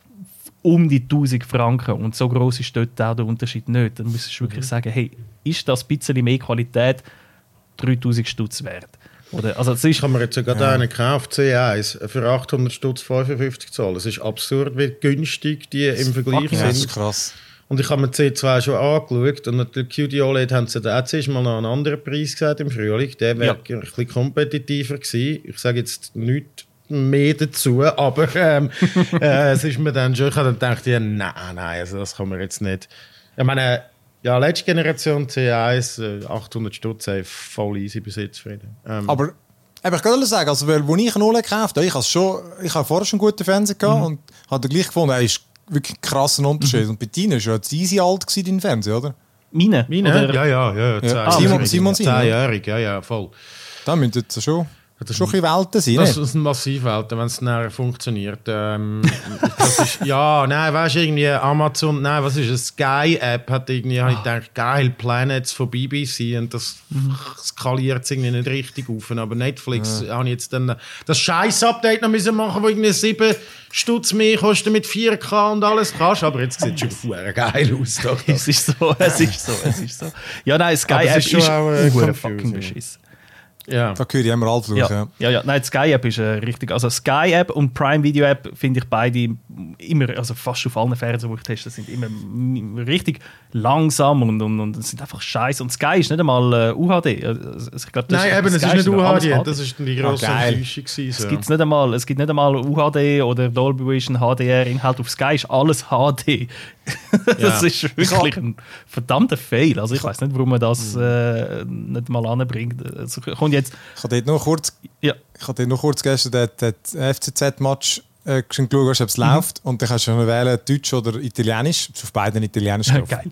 um die tausend Franken. Und so groß ist dort auch der Unterschied nicht. Dann müsstest du wirklich mhm. sagen, hey, ist das ein bisschen mehr Qualität dreitausend Stutz wert? Oder, also, das ist, ich habe mir jetzt sogar ja. einen gekauft, C eins, für achthundert Stutz fünfundfünfzig Zoll. Es ist absurd, wie günstig die im Vergleich sind. Ja, das ist krass. Und ich habe mir C zwei schon angeschaut und der Q D O L E D haben sie da zuerst mal noch einen anderen Preis gesagt im Frühling. Der wäre ja. ein bisschen kompetitiver gewesen. Ich sage jetzt nichts mehr dazu, aber ähm, äh, es ist mir dann schon, ich habe dann gedacht, ja, nein, nein, also das kann man jetzt nicht. Ich meine, ja, letzte Generation C eins, achthundert Stutz, voll easy bis jetzt zufrieden. Ähm, aber aber ich kann sagen, also, weil, als ich einen O L E D gekauft habe, ich habe schon, ich habe vorher schon einen guten Fernseher gehabt mhm. und habe gleich gefunden, er ist wirklich ein krasser Unterschied. Mhm. Und bei dir war ja jetzt easy alt gewesen, dein Fernseher, oder? Meine? Meine? Ja, ja, ja. ja. Simon, Simon zehnjährig, ja, ja, voll. Da müsst ihr jetzt schon... Das schon ein bisschen Welten sein, Das ist ein massiv Welten, wenn es nachher funktioniert. Ähm, das ist, ja, nein, weißt du, irgendwie Amazon, nein, was ist es? Sky-App hat irgendwie, habe ich gedacht, geil, Planets von B B C und das mhm. skaliert es irgendwie nicht richtig auf. Aber Netflix ja. habe ich jetzt dann das Scheiß-Update noch müssen machen, wo irgendwie sieben Stutz mehr kostet mit vier K und alles kannst, aber jetzt sieht es schon geil aus. Doch, doch. Es ist so, es ist so, es ist so. Ja, nein, Sky-App ist, ist auch äh, fucking beschissen. Ja. Da höre ich immer alle fluchen. Ja. Ja, ja, nein, die Sky-App ist äh, richtig. Also Sky-App und Prime-Video-App finde ich beide immer, also fast auf allen Fernsehern, die ich teste, sind immer richtig langsam und, und, und sind einfach scheiße. Und Sky ist nicht einmal äh, U H D. Also, ich glaub, das nein, ist, eben, es ist nicht U H D. H D. Das ist die grosse ah, Enttäuschung. So. Es gibt nicht einmal, es gibt nicht einmal U H D oder Dolby Vision H D R-Inhalt. Auf Sky ist alles H D. Das ja. ist wirklich ein verdammter Fail. Also ich weiß nicht, warum man das äh, nicht mal anbringt. Also, kommt jetzt ich habe dort noch kurz, ja. ich habe noch kurz gestern den, den F C Z-Match äh, geschaut, ob es mhm. läuft. Und dann kannst du noch wählen, Deutsch oder Italienisch. Auf beiden Italienisch drauf. Geil.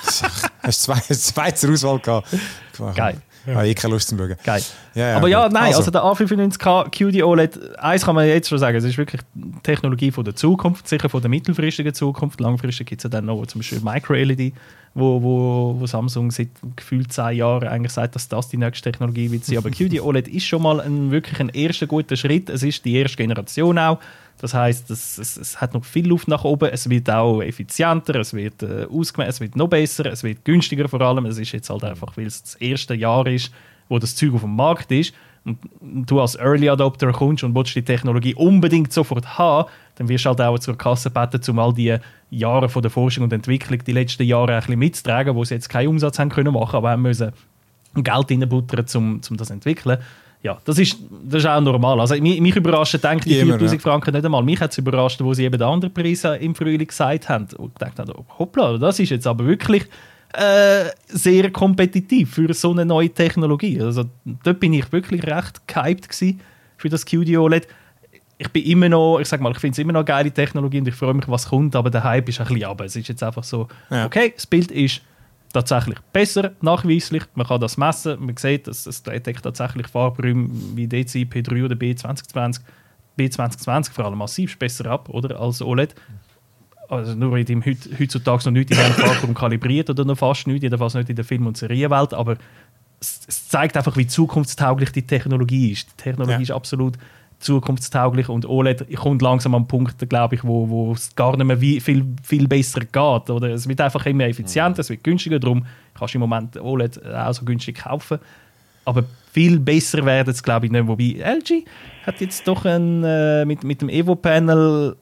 Hast du zwei, zwei zur Auswahl gehabt. Geil. Ja. Ah, ich keine Lust zu schauen. Geil. Ja, ja, aber ja, gut. nein, also, also der A fünfundneunzig K Q D O L E D, eins kann man jetzt schon sagen, es ist wirklich die Technologie von der Zukunft, sicher von der mittelfristigen Zukunft. Langfristig gibt es ja dann noch zum Beispiel Micro-L E D, wo, wo, wo Samsung seit gefühlt zehn Jahren eigentlich sagt, dass das die nächste Technologie wird sein. Aber Q D O L E D ist schon mal ein, wirklich ein erster guter Schritt. Es ist die erste Generation auch. Das heisst, es, es, es hat noch viel Luft nach oben. Es wird auch effizienter, es wird äh, ausgemessen, es wird noch besser, es wird günstiger vor allem. Es ist jetzt halt einfach, weil es das erste Jahr ist, wo das Zeug auf dem Markt ist und du als Early Adopter kommst und willst die Technologie unbedingt sofort haben, dann wirst du halt auch zur Kasse gebeten, um all die Jahre von der Forschung und Entwicklung, die letzten Jahre ein bisschen mitzutragen, wo sie jetzt keinen Umsatz haben können machen, aber haben müssen Geld reinbuttern, um, um das zu entwickeln. Ja, das ist, das ist auch normal. Also, mich, mich überrascht, denke ich, die viertausend ja. Franken nicht einmal. Mich hat es überrascht, wo sie eben den anderen Preis im Frühling gesagt haben. Und ich dachte, hoppla, das ist jetzt aber wirklich äh, sehr kompetitiv für so eine neue Technologie. Also, dort bin ich wirklich recht gehypt gewesen für das Q D O L E D. Ich bin immer noch, ich sag mal, ich finde es immer noch eine geile Technologie und ich freue mich, was kommt, aber der Hype ist ein bisschen runter. Es ist jetzt einfach so, ja. okay, das Bild ist tatsächlich besser, nachweislich, man kann das messen, man sieht, dass es deckt tatsächlich Farbräume wie D C I P drei oder B zwanzig zwanzig, B zwanzig zwanzig vor allem massiv besser ab, oder, als O L E D. Also nur in dem heutzutage noch nicht in diesem Farbraum kalibriert oder noch fast nicht, jedenfalls nicht in der Film- und Serienwelt, aber es, es zeigt einfach, wie zukunftstauglich die Technologie ist. Die Technologie ja. ist absolut zukunftstauglich und O L E D kommt langsam am Punkt, glaube ich, wo, wo es gar nicht mehr wie viel, viel besser geht. Oder es wird einfach immer effizienter, es wird günstiger, darum kannst du im Moment O L E D auch so günstig kaufen. Aber viel besser werden es, glaube ich, nicht. Wobei L G hat jetzt doch ein, äh, mit, mit dem Evo-Panel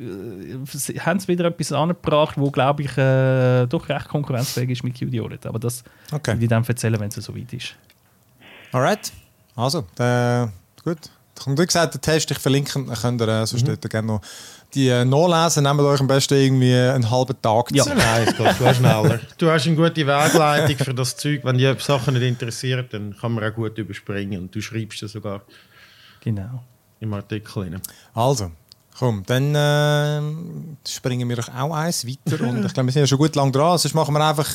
äh, haben sie wieder etwas angebracht, wo, glaube ich, äh, doch recht konkurrenzfähig ist mit Q D O L E D. Aber das okay. will ich dann erzählen, wenn es so weit ist. Alright, also, äh, gut. Und wie gesagt, den Test, ich verlinke, könnt ihr äh, sonst mhm. gerne noch die äh, nachlesen. Nehmt euch am besten irgendwie einen halben Tag ja. Zeit. Nein, es geht viel schneller. Du hast eine gute Wegleitung für das Zeug. Wenn dich Sachen nicht interessiert, dann kann man auch gut überspringen. Und du schreibst es sogar genau. im Artikel rein. Also, komm, dann äh, springen wir doch auch eins weiter. Und ich glaube, wir sind ja schon gut lang dran. Sonst machen wir einfach...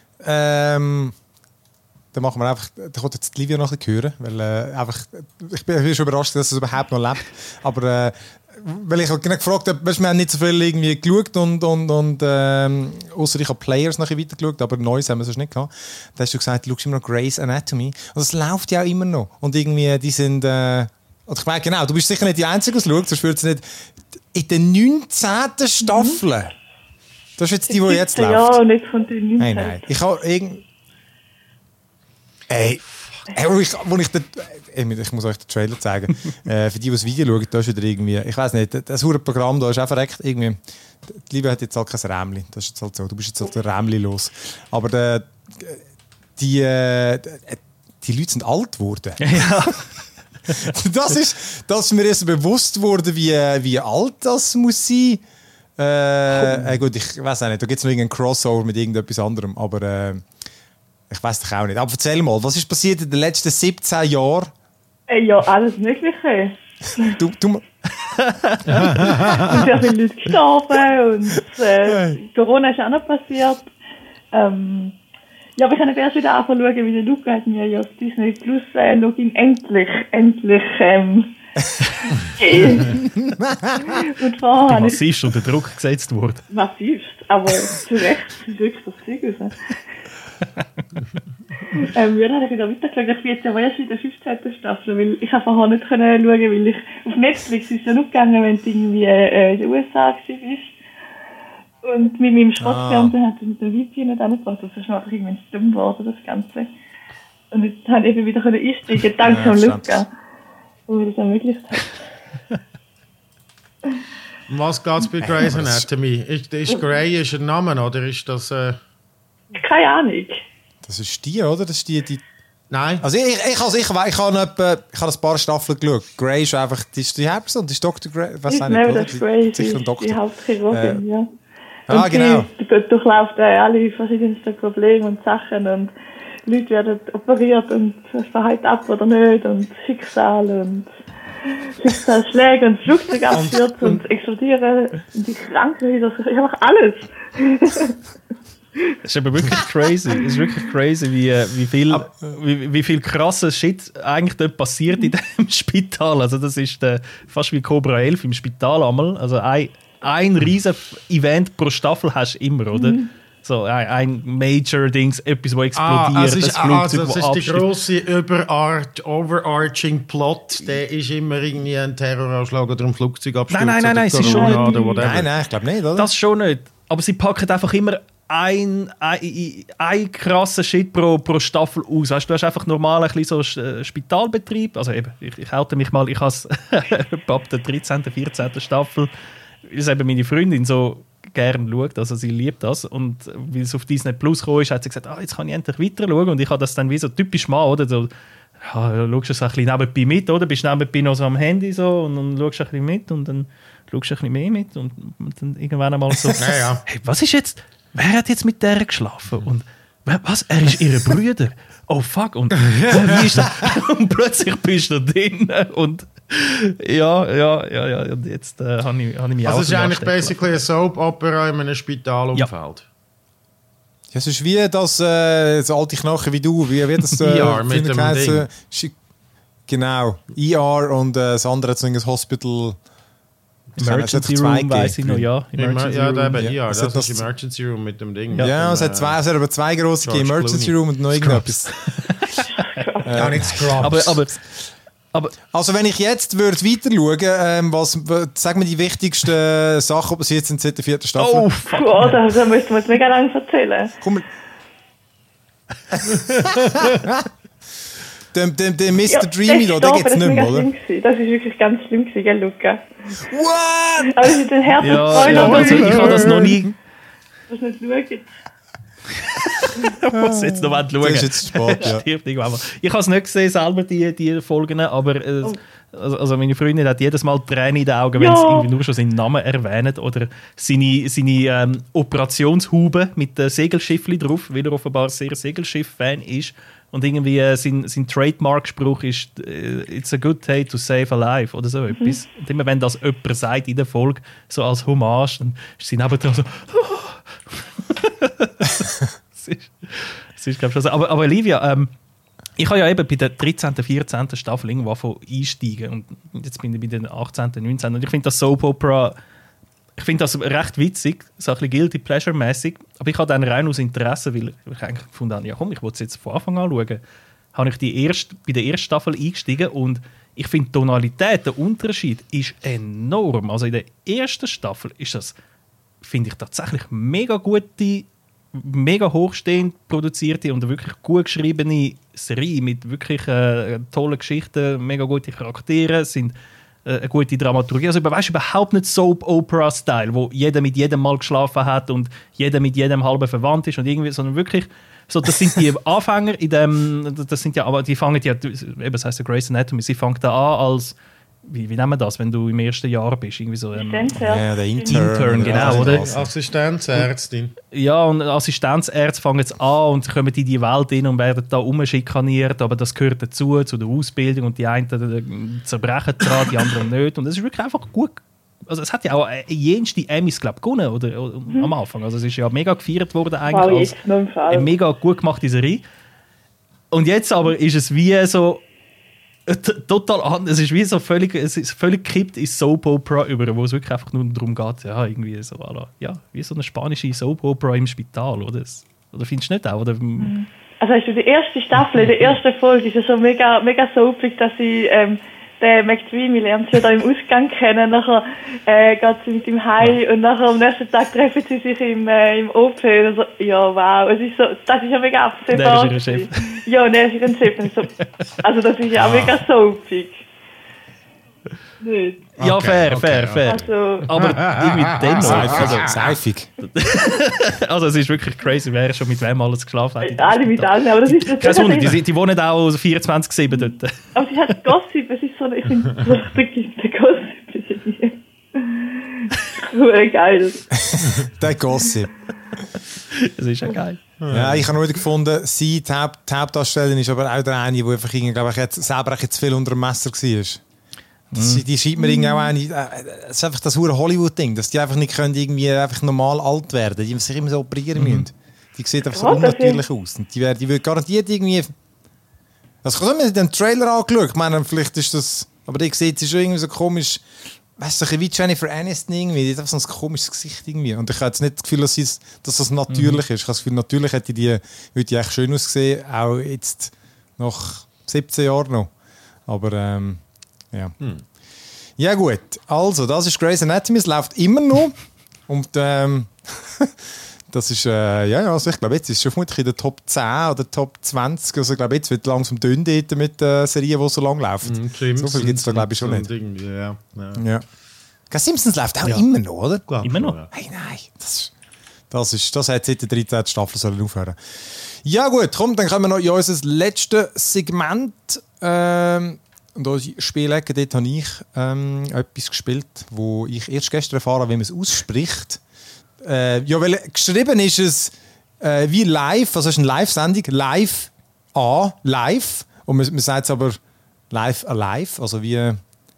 Ähm, Dann machen wir einfach, da kommt jetzt die Livia noch ein bisschen hören, weil äh, einfach, ich bin schon überrascht, dass es überhaupt noch lebt. Aber äh, weil ich auch genau gefragt habe, weißt, wir haben nicht so viel irgendwie geschaut und, und, und ähm, außer ich habe Players noch ein bisschen weiter geschaut, aber Neues haben wir sonst nicht gehabt. Da hast du gesagt, du schaust immer noch Grey's Anatomy. Und das läuft ja auch immer noch. Und irgendwie, die sind, äh, und ich meine, genau, du bist sicher nicht die Einzige, die schaut, sonst würde es nicht, in der neunzehnten Staffel, das ist jetzt die, die jetzt läuft. Ja, nicht von den neunzehnten. Nein, nein. Ich habe irgendwie, Ey, ey wo ich, wo ich, den, ich muss euch den Trailer zeigen. äh, für die, die das Video schauen, da ist wieder irgendwie, ich weiß nicht, das Hurenprogramm da ist auch verreckt. Irgendwie, die Liebe hat jetzt halt kein Rämli. Das ist jetzt halt so. Du bist jetzt halt ein Rämli los. Aber der, die, äh, die Leute sind alt geworden. Ja. das ist, dass mir jetzt bewusst wurde, wie, wie alt das muss sein. Äh, äh, gut, ich weiß auch nicht. Da gibt es noch irgendeinen Crossover mit irgendetwas anderem. Aber äh, ich weiß doch auch nicht. Aber erzähl mal, was ist passiert in den letzten siebzehn Jahren? Ja, alles Mögliche. Du, du es sind sehr viele Leute gestorben und äh, Corona ist auch noch passiert. Ähm, Ja, aber ich kann nicht erst wieder anfangen schauen, weil der Luca hat mir ja das Disney Plus äh, Login endlich, endlich ähm, gegeben. Und vorher habe ich massivst unter Druck gesetzt wurde. massivst, aber zu Recht, ist wirklich das Zeug raus. ähm, ja, dann habe ich wieder weitergeschaut. Ich bin jetzt ja erst in der fünfzehnten Staffel, weil ich vorher nicht können schauen, weil ich auf Netflix ist ja nur gegangen, wenn du irgendwie äh, in den U S A warst. Und mit meinem Schrottfernsehen ah. hat es mit dem V P N nicht angebracht. Das ist einfach irgendwie dumm geworden, das Ganze. Und jetzt habe ich eben wieder einsteigen, dank ja, dem Luca, wo mir das ermöglicht hat. Was geht es bei Grey's Anatomy? Ist, ist Grey ist ein Name oder ist das... Äh... Keine Ahnung. Das ist die, oder? Das ist die, die... Nein. Also ich, ich, also ich, ich, ich habe etwa, ich habe ein paar Staffeln geschaut. Grey ist einfach... Die ist die Hauptperson, die ist Doktor Grey. Was ich nicht, das ist Grey, sicher ein Doktor. Die Hauptchirurgin, äh, ja. Und ah, genau. Die, die durchläuft äh, alle verschiedensten Probleme und Sachen und Leute werden operiert und es verheilt ab oder nicht und Schicksal und Schicksalsschläge und Flugzeugabstürze und, und explodieren und die Krankenhäuser, einfach alles. Das ist aber wirklich crazy. Es ist wirklich crazy, wie, wie, viel, wie, wie viel krasser Shit eigentlich dort passiert in dem Spital. Also das ist der, fast wie Cobra elf im Spital einmal. Also ein, ein riesen Event pro Staffel hast du immer, oder? Mhm. So ein, ein Major-Dings, etwas, das explodiert, ah, also ist, das Flugzeug, also das ist abstürzt. Der grosse Überart, overarching Plot, der ist immer irgendwie ein Terroranschlag oder ein Flugzeugabsturz. Nein, nein, nein, nein, es ist schon nicht. Nein, nein, ich glaube nicht, oder? Das schon nicht. Aber sie packen einfach immer ein, ein, ein krasser Shit pro, pro Staffel aus. Weißt, du hast einfach normal ein bisschen so Spitalbetrieb. Also eben, ich, ich halte mich mal, ich habe es ab der dreizehnten, vierzehnten Staffel, weil eben meine Freundin so gerne schaut, also sie liebt das. Und weil es auf Disney Plus gekommen ist, hat sie gesagt, ah, jetzt kann ich endlich weiter schauen. Und ich habe das dann wie so typisch mal, oder? So, ja, schaust du so ein bisschen nebenbei mit, oder? Bist nebenbei noch so am Handy so und dann schaust du ein bisschen mit und dann schaust du ein bisschen mehr mit und, und dann irgendwann einmal so, ja, ja. Hey, was ist jetzt, wer hat jetzt mit der geschlafen? Und was, er ist ihre Brüder? Oh fuck, und wie ist das? Und plötzlich bist du drin und ja, ja, ja, ja, und jetzt äh, habe ich, hab ich mich also auch... Also es ist eigentlich basically ein Soap-Opera in einem Spitalumfeld. Ja, es ist wie das, äh, das alte Knochen wie du, wie, wie das... Äh, E R mit dem Ding. Sch- genau, E R und äh, das andere hat so ein Hospital... Emergency Room, weiss ich noch, ja. Emergency ja, da eben ja. E R, das, das ist das Emergency Room mit dem Ding. Ja, ja es, hat zwei, es hat aber zwei grosse Emergency Room und noch irgendetwas. Gar nicht Scrubs. Aber, aber, aber, also wenn ich jetzt würde weiter schauen, ähm, was, sag mir die wichtigsten Sachen, ob es jetzt in der vierten Staffel... Oh, fuck. Oh, da, da müssten wir jetzt mega lange erzählen. Komm. Der, der, der Mister Ja, Dreamy, da, den gibt es nicht mehr, oder? Das war wirklich ganz schlimm, gewesen, gell, Luca? What? Also den Herzen ja, Spoiler, ja, also ich habe das noch nie... Du musst nicht schauen. Ich muss jetzt noch mal schauen. Das ist jetzt spät, ja. Ich habe es nicht gesehen, selber, die, die Folgen, aber äh, Oh. also, also meine Freundin hat jedes Mal Tränen in den Augen, wenn Ja. sie irgendwie nur schon seinen Namen erwähnt oder seine, seine ähm, Operationshaube mit dem Segelschiffli drauf, weil er offenbar sehr Segelschiff-Fan ist. Und irgendwie äh, sein, sein Trademark-Spruch ist äh, «It's a good day to save a life» oder so mhm. etwas. Und immer wenn das jemand sagt in der Folge, so als Hommage, dann ist sie nebendran so Es ist, es ist glaube ich schon so. Aber, aber Olivia, ähm, ich habe ja eben bei der dreizehnten, vierzehnten Staffel irgendwo von einsteigen und jetzt bin ich bei der achtzehnten, neunzehnten und ich finde das Soap Opera, ich finde das recht witzig, so ein bisschen Guilty Pleasure-mäßig, aber ich habe dann rein aus Interesse, weil ich eigentlich gefunden habe, ja komm, ich wollte es jetzt von Anfang an schauen, habe ich die erste, bei der ersten Staffel eingestiegen und ich finde die Tonalität, der Unterschied ist enorm. Also in der ersten Staffel ist das, finde ich, tatsächlich mega gute, mega hochstehend produzierte und wirklich gut geschriebene Serie mit wirklich äh, tollen Geschichten, mega gute Charaktere, sind äh, eine gute Dramaturgie. Also weißt, überhaupt nicht Soap-Opera-Style, wo jeder mit jedem mal geschlafen hat und jeder mit jedem halben verwandt ist und irgendwie, sondern wirklich so, das sind die Anfänger in dem, das sind ja, aber die fangen ja, eben, das heisst ja Grey's Anatomy, sie fangen da an als, wie, wie nennen wir das, wenn du im ersten Jahr bist? Irgendwie so, ähm, ja, der Intern. Intern, genau, oder? Assistenzärztin. Ja, und Assistenzärzte fangen jetzt an und kommen in die Welt hin und werden da umschikaniert, aber das gehört dazu, zu der Ausbildung und die einen zerbrechen daran, die anderen nicht. Und das ist wirklich einfach gut, also es hat ja auch jenste Emmys, glaube ich, gewonnen, oder, oder mhm. am Anfang. Also es ist ja mega gefeiert worden eigentlich wow, als eine mega gut gemachte Serie. Und jetzt aber ist es wie so total anders. Es ist wie so völlig, es ist völlig gekippt in Soap Opera über, wo es wirklich einfach nur darum geht, ja, irgendwie so, ja, wie so eine spanische Soap Opera im Spital, oder? Oder findest du nicht auch? Oder? Mhm. Also hast du die erste Staffel, in der ersten Folge ist ja so mega, mega soapig, dass sie ähm, den McDreamy lernt sie da im Ausgang kennen, nachher äh, geht sie mit ihm heim und nachher am nächsten Tag treffen sie sich im, äh, im O P und so, ja wow, es ist so, das ist ja mega absehbar. Der ist ihr Chef. Ja, der ist ihr Chef. Und so, also das ist ja auch mega soapig. Nicht. Ja, okay, fair, okay, fair, okay. fair. Also, aber irgendwie dennoch. Also, Seifig. also es ist wirklich crazy, wer schon mit wem alles geschlafen hat. alle mit allen, aber das ist das. Kein Wunder, die, die wohnen auch vierundzwanzig sieben dort. Aber sie hat Gossip, es ist so, ich finde, wirklich der Gossip ist ja cool, geil. Der Gossip. Das ist ja geil. Ja, ich habe noch wieder gefunden, sie, die, Haupt, die Hauptdarstellerin, ist aber auch der eine, der einfach, glaube ich, jetzt, selber auch jetzt viel unter dem Messer war. Das, die schreibt mir irgendwie auch eine, äh, es ist einfach das hure Hollywood-Ding, dass die einfach nicht können irgendwie einfach normal alt werden, die sich immer so operieren mhm. müssen. Die sieht einfach so oh, unnatürlich aus. Und die, die wird garantiert irgendwie... Was kann man den Trailer angeschaut? Ich meine, vielleicht ist das... Aber die sieht sie schon irgendwie so komisch... Weißt du, wie Jennifer Aniston irgendwie. Die hat einfach so ein komisches Gesicht irgendwie. Und ich habe jetzt nicht das Gefühl, dass, sie, dass das natürlich mhm. ist. Ich habe das Gefühl, natürlich hätte die, würde die echt schön aussehen, auch jetzt nach siebzehn Jahren noch. Aber ähm, ja. Hm. Ja gut, also das ist Grey's Anatomy, es läuft immer noch. Und ähm, das ist, äh, ja, also ich glaube, jetzt ist es schon vermutlich in der Top zehn oder Top zwanzig. Also ich glaube, jetzt wird langsam dünn dort mit äh, Serien, die so lang laufen. Mm, so viel gibt es da, glaube ich, schon nicht. Ja, ja. Ja. Simpsons läuft auch ja. immer noch, oder? Klar, immer noch? Ja. Hey, nein, das, das, ist, das hat seit der dreizehnten Staffel sollen aufhören. Ja gut, komm, dann kommen wir noch in unser letztes Segment. Ähm, und unsere Spielecke, dort habe ich ähm, etwas gespielt, wo ich erst gestern erfahren habe, wie man es ausspricht. Äh, ja, weil geschrieben ist es äh, wie live, also es ist eine Live-Sendung, live A, live. Und man, man sagt es aber live alive, also wie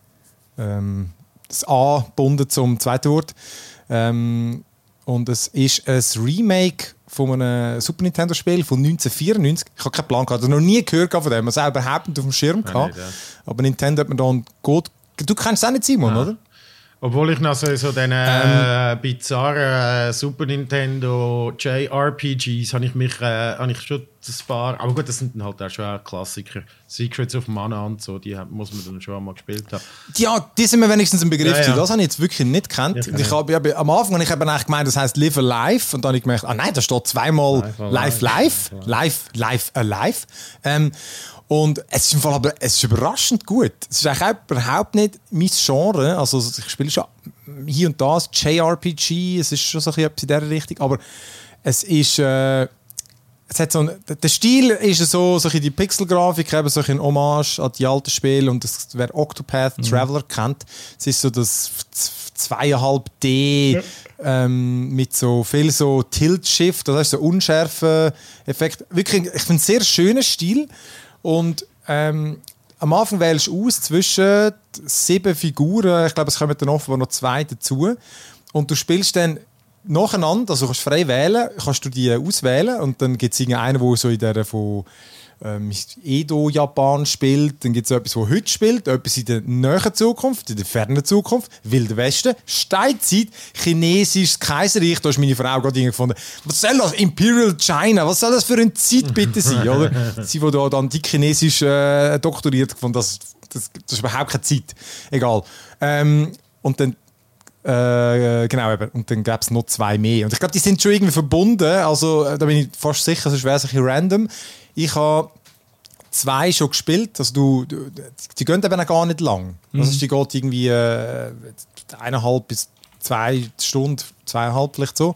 ähm, das A gebunden zum zweiten Wort. Ähm, und es ist ein Remake von einem Super Nintendo-Spiel von neunzehnhundertvierundneunzig. Ich habe keinen Plan gehabt, ich habe noch nie gehört von dem, ich habe überhaupt nicht auf dem Schirm gehabt. Ja, aber Nintendo hat mir da einen Code... Du kennst es auch nicht, Simon, ja. oder? Obwohl ich noch so, so den äh, ähm, bizarren äh, Super Nintendo J R P Gs habe ich mich äh, habe ich schon ein paar, aber gut, das sind dann halt auch schon auch Klassiker. Secrets of Mana und so, die muss man dann schon einmal gespielt haben. Ja, die sind mir wenigstens ein Begriff. Ja, ja. Das habe ich jetzt wirklich nicht gekannt. Ja, ich hab, ich, am Anfang habe ich eben eigentlich gemeint, das heisst Live Alive und dann habe ich gemerkt, ah nein, da steht zweimal Live Live, Live Live Alive. Ähm, Und es ist im Fall aber es ist überraschend gut. Es ist eigentlich auch überhaupt nicht mein Genre. Also ich spiele schon hier und da das J R P G, es ist schon so etwas in dieser Richtung, aber es ist äh, es hat so ein, der Stil ist so, so die Pixelgrafik, eben so ein Hommage an die alten Spiele und das, wer Octopath mhm. Traveler kennt, es ist so das zweieinhalb D ja. ähm, mit so viel so Tilt-Shift, das heißt so unschärfe Effekt. Wirklich, ich finde es sehr schöner Stil. Und ähm, am Anfang wählst du aus zwischen sieben Figuren. Ich glaube, es kommen dann oft noch zwei dazu. Und du spielst dann nacheinander, also du kannst frei wählen, kannst du die auswählen. Und dann gibt es einen, der so in der von ähm, Edo-Japan spielt. Dann gibt es etwas, das heute spielt, etwas in der näheren Zukunft, in der fernen Zukunft, Wilder Westen, Steinzeit, chinesisches Kaiserreich. Da ist meine Frau gerade gefunden, was soll das? Imperial China, was soll das für eine Zeit bitte sein? Oder? Sie, die da dann die chinesisch äh, doktoriert gefunden, das, das, das ist überhaupt keine Zeit. Egal. Ähm, und dann Äh, genau, eben. Und dann gäbe es noch zwei mehr. Und ich glaube, die sind schon irgendwie verbunden. Also, da bin ich fast sicher, sonst wäre es ein bisschen random. Ich habe zwei schon gespielt. Also, du, du, die gehen eben auch gar nicht lang. Mhm. Also, die geht irgendwie äh, eineinhalb bis zwei Stunden, zweieinhalb vielleicht so.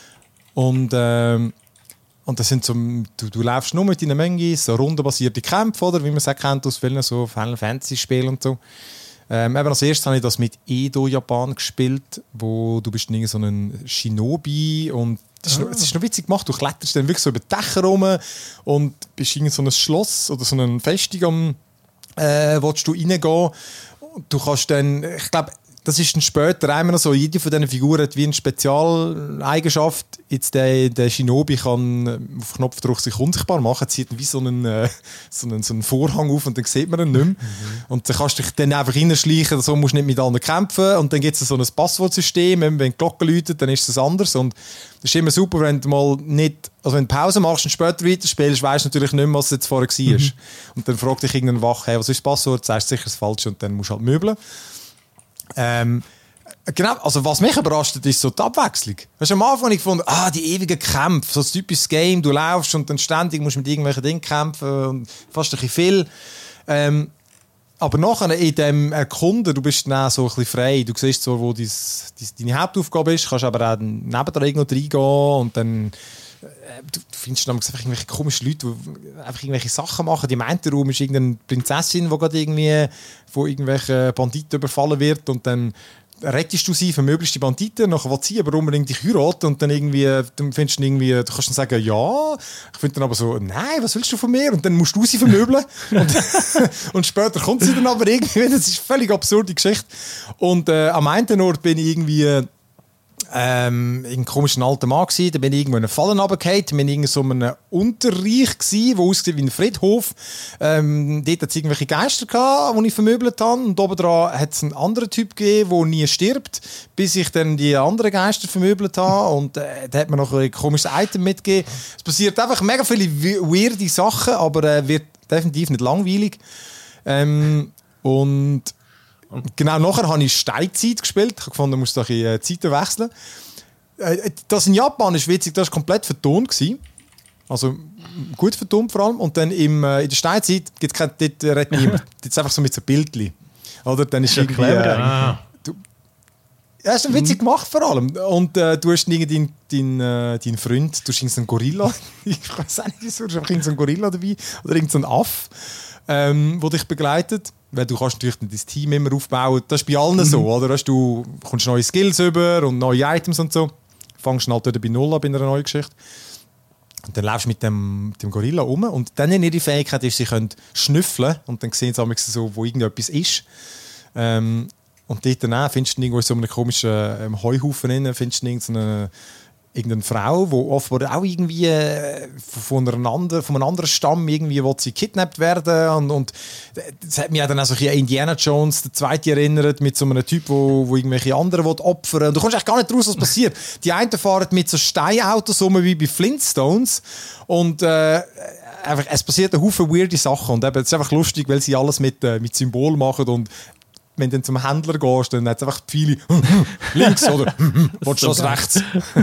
Und, ähm, und das sind so, du, du läufst nur mit deinen Mengis, so rundenbasierte Kämpfe, oder? Wie man es auch kennt aus vielen so Final Fantasy-Spielen und so. Ähm, eben als erstes habe ich das mit Edo-Japan gespielt, wo du bist so ein Shinobi und es ist, ah. noch, es ist noch witzig gemacht, du kletterst dann wirklich so über die Dächer rum und bist in so ein Schloss oder so eine Festung, am, äh, willst du reingehen. Du kannst dann, ich glaube, das ist dann später immer noch so, jede von diesen Figuren hat wie eine Spezialeigenschaft. Jetzt der, der Shinobi kann auf Knopfdruck sich unsichtbar machen, zieht wie so einen, äh, so, einen, so einen Vorhang auf und dann sieht man ihn nicht mehr. Mhm. Und dann kannst du dich dann einfach reinschleichen, so musst du nicht mit anderen kämpfen. Und dann gibt es so ein Passwortsystem, wenn die Glocke läutet, dann ist es anders. Und das ist immer super, wenn du mal nicht, also wenn du Pause machst und später weiterspielst, weißt du natürlich nicht mehr, was es jetzt vorher war. Mhm. Und dann fragt dich irgendein Wach, hey, was ist das Passwort? Sagst du sicher das Falsche und dann musst du halt möbeln. Ähm, genau, also was mich überrascht hat, ist so die Abwechslung. Weißt du, am Anfang habe ich gefunden, ah, die ewigen Kämpfe, so ein typisches Game, du laufst und dann ständig musst du mit irgendwelchen Dingen kämpfen und fast ein bisschen viel. Ähm, aber nachher in dem Erkunden, du bist dann auch so ein bisschen frei, du siehst so, wo dies, dies, deine Hauptaufgabe ist, kannst aber auch nebendran irgendwo reingehen und dann du findest dann einfach irgendwelche komischen Leute, die einfach irgendwelche Sachen machen. Im einen Raum ist irgendeine Prinzessin, die gerade irgendwie von irgendwelchen Banditen überfallen wird und dann rettest du sie, vermöglichst die Banditen, nachher will sie aber unbedingt dich heiraten und dann irgendwie, dann findest du irgendwie, du kannst dann sagen, ja, ich finde dann aber so, nein, was willst du von mir? Und dann musst du sie vermöbeln und, und später kommt sie dann aber irgendwie, das ist eine völlig absurde Geschichte. Und äh, am einen Ort bin ich irgendwie Ähm, ein komischer alter Mann gsi, da bin ich irgendwo in eine Falle runtergefallen, da bin ich in so einem Unterreich gsi, wo aussieht wie ein Friedhof. Ähm, dort hat es irgendwelche Geister gehabt, die ich vermöbelt habe, und oben dran hat es einen anderen Typ gegeben, der nie stirbt, bis ich dann die anderen Geister vermöbelt habe, und äh, da hat mir noch ein komisches Item mitgegeben. Es passiert einfach mega viele weirde Sachen, aber äh, wird definitiv nicht langweilig. Ähm, und genau nachher habe ich Steinzeit gespielt. Ich habe gefunden, ich muss da die Zeiten wechseln. Das in Japan ist witzig, das war komplett vertont. Also gut vertont vor allem. Und dann im, in der Steinzeit gibt es kein, dort redet niemand. Das ist einfach so mit so Bildchen. Oder dann ist irgendwie... Äh, ah. du, ja, ist witzig gemacht vor allem. Und äh, du hast deinen dein, äh, dein Freund, du hast einen Gorilla. Ich weiß nicht, wieso, du hast einfach so einen Gorilla dabei. Oder irgendeinen so Aff, ähm, der dich begleitet. Weil du kannst natürlich dein Team immer aufbauen. Das ist bei allen mhm. so, oder? Du kommst neue Skills über und neue Items und so. Fangst halt wieder bei Null an bei einer neuen Geschichte. Und dann läufst du mit dem, dem Gorilla um. Und dann in ihre Fähigkeit ist, sie können schnüffeln. Und dann sehen sie so, wo irgendetwas ist. Ähm, und dort dann findest du irgendwo in so einem komischen ähm, Heuhaufen drin, findest du irgendeine irgendeine Frau, die offenbar auch irgendwie von, einer, von einem anderen Stamm irgendwie will sie kidnappt werden, und, und das hat mich dann auch so ein Indiana Jones, der Zweite, erinnert, mit so einem Typ, wo, wo irgendwelche anderen opfern will. Und du kommst eigentlich gar nicht raus, was passiert. Die einen fahren mit so Steinautos rum wie bei Flintstones, und äh, einfach, es passiert ein Haufen weirde Sachen, und eben, es ist einfach lustig, weil sie alles mit, äh, mit Symbolen machen, und wenn du dann zum Händler gehst, dann hat es einfach viele links oder willst du das rechts?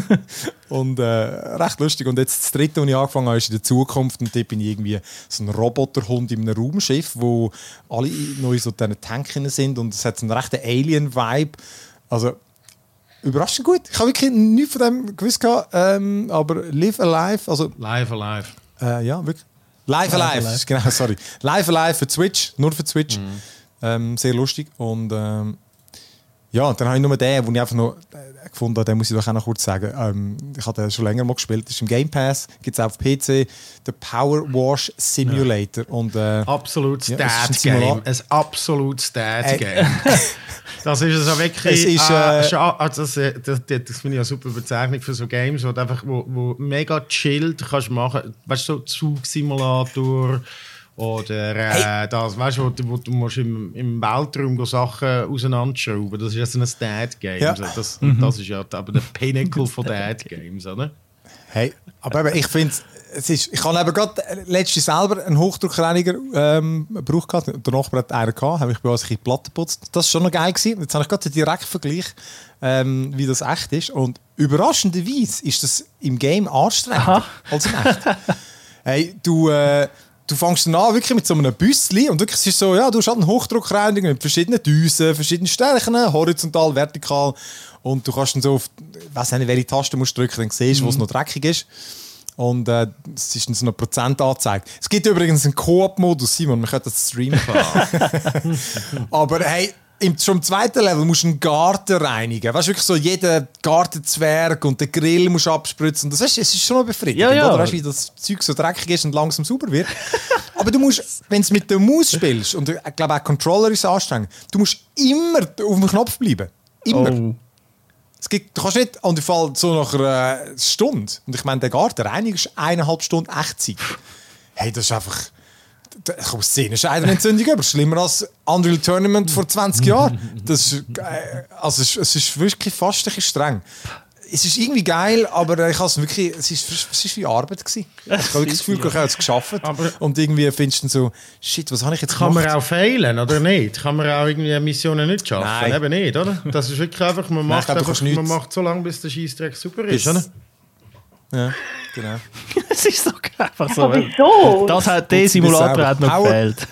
Und äh, recht lustig. Und jetzt das dritte, was ich angefangen habe, ist in der Zukunft. Und dort bin ich irgendwie so ein Roboterhund in einem Raumschiff, wo alle noch in so diesen Tanken sind. Und es hat so einen rechten Alien-Vibe. Also überraschend gut. Ich habe wirklich nichts von dem gewusst. Ähm, aber Live Alive. Also, Live Alive. Äh, ja, wirklich. Live, Live Alive. Alive. Genau, sorry. Live Alive für Twitch. Nur für Twitch. Mhm. Ähm, sehr lustig. Und ähm, ja, dann habe ich nur den, den ich einfach noch äh, gefunden habe, den muss ich doch auch noch kurz sagen. Ähm, ich habe den schon länger mal gespielt. Das ist im Game Pass, gibt es auch auf P C. Der Power Wash Simulator. Ja. Und, äh, absolutes ja, Dad-Game. Ein absolutes Dad-Game. Das ist also wirklich... Es ist, äh, äh, also das, das, das finde ich eine super Bezeichnung für so Games, wo du einfach wo, wo mega chillt kannst machen. Weißt du, so Zugsimulator... Oder äh, hey. das, weißt du, wo, wo du musst im, im Weltraum Sachen auseinanderschrauben. Das ist ja so ein Dad-Game. Ja. Das, mhm. das ist ja aber der Pinnacle von Dad-Games, oder? Hey, aber ich finde, es ist, ich habe eben gerade letztens selber einen Hochdruckreiniger ähm, gebraucht gehabt. Der Nachbar hat einen gehabt, habe ich bei uns ein bisschen Platten geputzt. Das war schon noch geil gewesen. Jetzt habe ich gerade den Direktvergleich, ähm, wie das echt ist. Und überraschenderweise ist das im Game anstrengender als im echt. Hey, du... Äh, Du fängst dann an, wirklich mit so einem Büsschen, und wirklich, es ist so, ja, du hast halt einen Hochdruckreiniger mit verschiedenen Düsen, verschiedenen Stärken, horizontal, vertikal, und du kannst dann so auf, ich weiss nicht, welche Taste musst du drücken, dann siehst du, mhm. wo es noch dreckig ist. Und äh, es ist dann so eine Prozent angezeigt. Es gibt übrigens einen Koop-Modus, Simon, man könnte das streamen. Aber hey, Im, schon im zweiten Level musst du einen Garten reinigen. Weißt du, wirklich so jeden Gartenzwerg und den Grill musst du abspritzen. Das ist, es ist schon noch befriedigend, ja, ja. Oder? Weißt du, wie das Zeug so dreckig ist und langsam sauber wird. Aber du musst, wenn du mit der Maus spielst, und ich glaube auch Controller ist anstrengend, du musst immer auf dem Knopf bleiben. Immer. Oh. Es gibt, du kannst nicht an den Fall so nach einer Stunde. Und ich meine, der Gartenreinigung ist eineinhalb Stunden Echtzeit. Hey, das ist einfach... Da kommt Szenenscheidenentzündung über. Schlimmer als Unreal Tournament vor zwanzig Jahren. Das ist, also es, es ist wirklich fast ein bisschen streng. Es ist irgendwie geil, aber ich has wirklich, es ist, es ist wie Arbeit gewesen. Ich habe wirklich das Gefühl, ich habe es geschafft. Aber und irgendwie findest du so, shit, was habe ich jetzt kann gemacht? Kann man auch failen, oder nicht? Kann man auch irgendwie Missionen nicht schaffen? Nein. Eben nicht, oder? Das ist wirklich einfach, man macht, Nein, einfach, man macht so lange, bis der Scheissdreck super ist, oder? Ja, genau. Es ist so einfach so. Aber wieso? Das hat der Simulator hat noch gefehlt.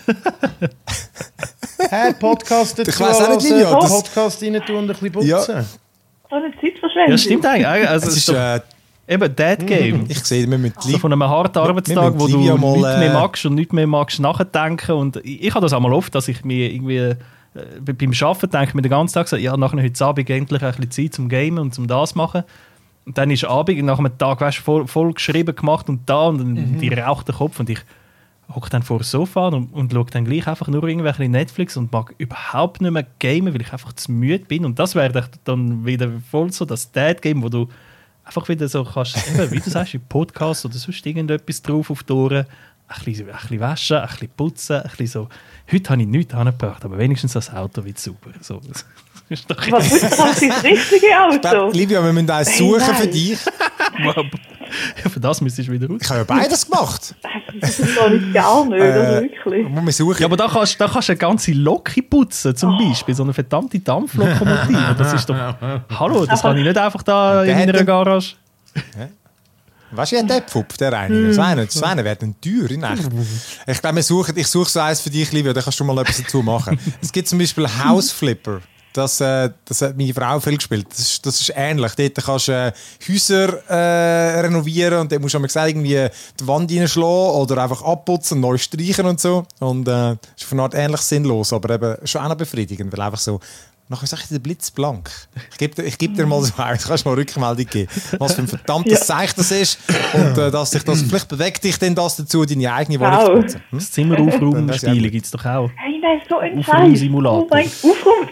Hey, Podcast dazu, ich weiss auch nicht, Livia, das Podcast rein tun und ein bisschen putzen. Ja. So eine Zeitverschwendung. Ja, stimmt eigentlich. Also, es ist, doch, äh, eben Dead Game. Ich sehe, wir mit so von einem harten Arbeitstag, wo du Livia mal, nichts mehr äh, magst und nichts mehr magst nachdenken. Und ich, ich habe das auch mal oft, dass ich mir irgendwie äh, beim Arbeiten denke ich mir den ganzen Tag so, ja, nachher heute Abend endlich ein bisschen Zeit zum Gamen und zum das machen. Und dann ist Abend und nach einem Tag weißt, voll, voll geschrieben gemacht und da und dann mhm. die raucht der Kopf und ich hocke dann vor dem Sofa und, und schaue dann gleich einfach nur irgendwelche Netflix und mag überhaupt nicht mehr gamen, weil ich einfach zu müde bin. Und das wäre dann wieder voll so das Dad-Game, wo du einfach wieder so kannst, eben, wie du sagst, im Podcast oder sonst irgendetwas drauf auf die Ohren, ein bisschen, ein bisschen waschen, ein bisschen putzen, ein bisschen so. Heute habe ich nichts angebracht, aber wenigstens das Auto wird super. So. Was ist das das richtige Auto? Livia, wir müssen eins suchen hey, für dich. Ja, für das müsstest du wieder raus. Ich habe ja beides gemacht. Das ist doch nicht gar nicht, äh, wirklich. Wir suchen. Ja, aber da kannst, da kannst du eine ganze Lok putzen, zum oh. Beispiel. So eine verdammte Dampflokomotive. Das ist doch... Hallo, das kann ich nicht einfach da in einer Garage. Ja. Weißt du, wie der Pfupf, der Reiniger? Das eine, das eine wäre dann teuer. Ich glaube, wir suchen, ich suche so eins für dich, Livia, da kannst du mal etwas dazu machen. Es gibt zum Beispiel House Flipper. Das, äh, das hat meine Frau viel gespielt. Das ist, das ist ähnlich. Dort kannst du äh, Häuser äh, renovieren und dann musst du mal gesagt, irgendwie die Wand reinschlagen oder einfach abputzen, neu streichen und so. Und äh, ist auf eine Art ähnlich sinnlos, aber eben schon auch noch befriedigend, weil einfach so, nachher sage ich dir blitzblank. Ich gebe ich geb dir mal so eins, kannst du mal Rückmeldung geben, was für ein verdammtes ja. Zeichen das ist und äh, dass dich das, vielleicht bewegt dich denn das dazu, deine eigene Wohnung wow. zu putzen. Hm? Das Zimmeraufraum-Spiele gibt es doch auch. Hey, nein, so ein Aufraum-Simulator. Oh mein Aufraum.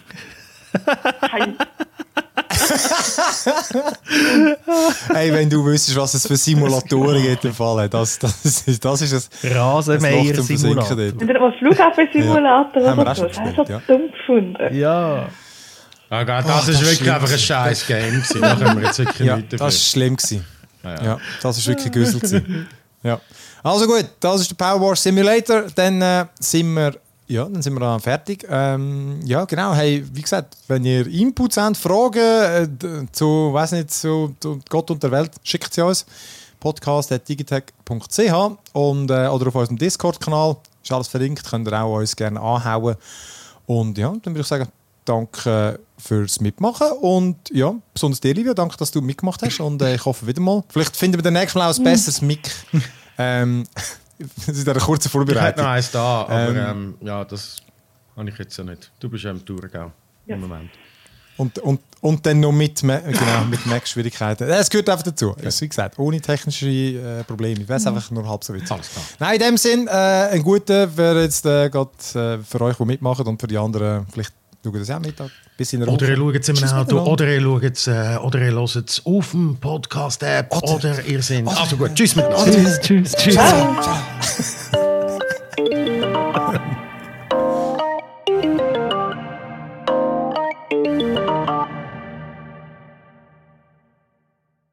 Hey, wenn du wüsstest, was es für Simulatoren gibt im Fall, das, das, ist, das ist ein Rasenmäher-Simulator. Ein Flughafen-Simulator ja. oder so. Das hast du ja. dumm gefunden. Ja. Oh Gott, das, oh, das ist wirklich einfach ein scheiß Game. Da können wir jetzt wirklich ja, nicht das war schlimm. Ja, ja. ja, das war wirklich Güssel. Ja. Also gut, das ist der Powerwash Simulator. Dann äh, sind wir Ja, dann sind wir dann fertig. Ähm, ja, genau. Hey, wie gesagt, wenn ihr Inputs habt, Fragen äh, zu, weiß nicht, zu, zu Gott und der Welt, schickt sie uns. podcast at digitech punkt c h und äh, oder auf unserem Discord-Kanal. Ist alles verlinkt, könnt ihr auch uns gerne anhauen. Und ja, dann würde ich sagen, danke fürs Mitmachen. Und ja, besonders dir, Livia, danke, dass du mitgemacht hast. Und äh, ich hoffe wieder mal. Vielleicht finden wir nächstes Mal auch ein besseres Mic. ähm, Das ist eine kurze Vorbereitung. Ich hätte noch eins da, aber ähm, ähm, ja, das habe ich jetzt ja nicht. Du bist ja im Thurgau im Moment. Und, und, und dann noch mit, genau, mit Mac-Schwierigkeiten. Es gehört einfach dazu. Ja. Wie gesagt, ohne technische äh, Probleme. Ich weiß einfach nur halb so witzig. Nein, in dem Sinn, äh, ein guter wäre jetzt äh, gerade äh, für euch, die mitmachen und für die anderen, vielleicht schauen das auch mit. Bis in der oder ihr schaut es im Auto, oder ihr schaut es, äh, oder ihr hört es auf dem Podcast-App, oder, oder ihr seid... Also gut, tschüss miteinander. Tschüss, tschüss, tschüss. Ciao.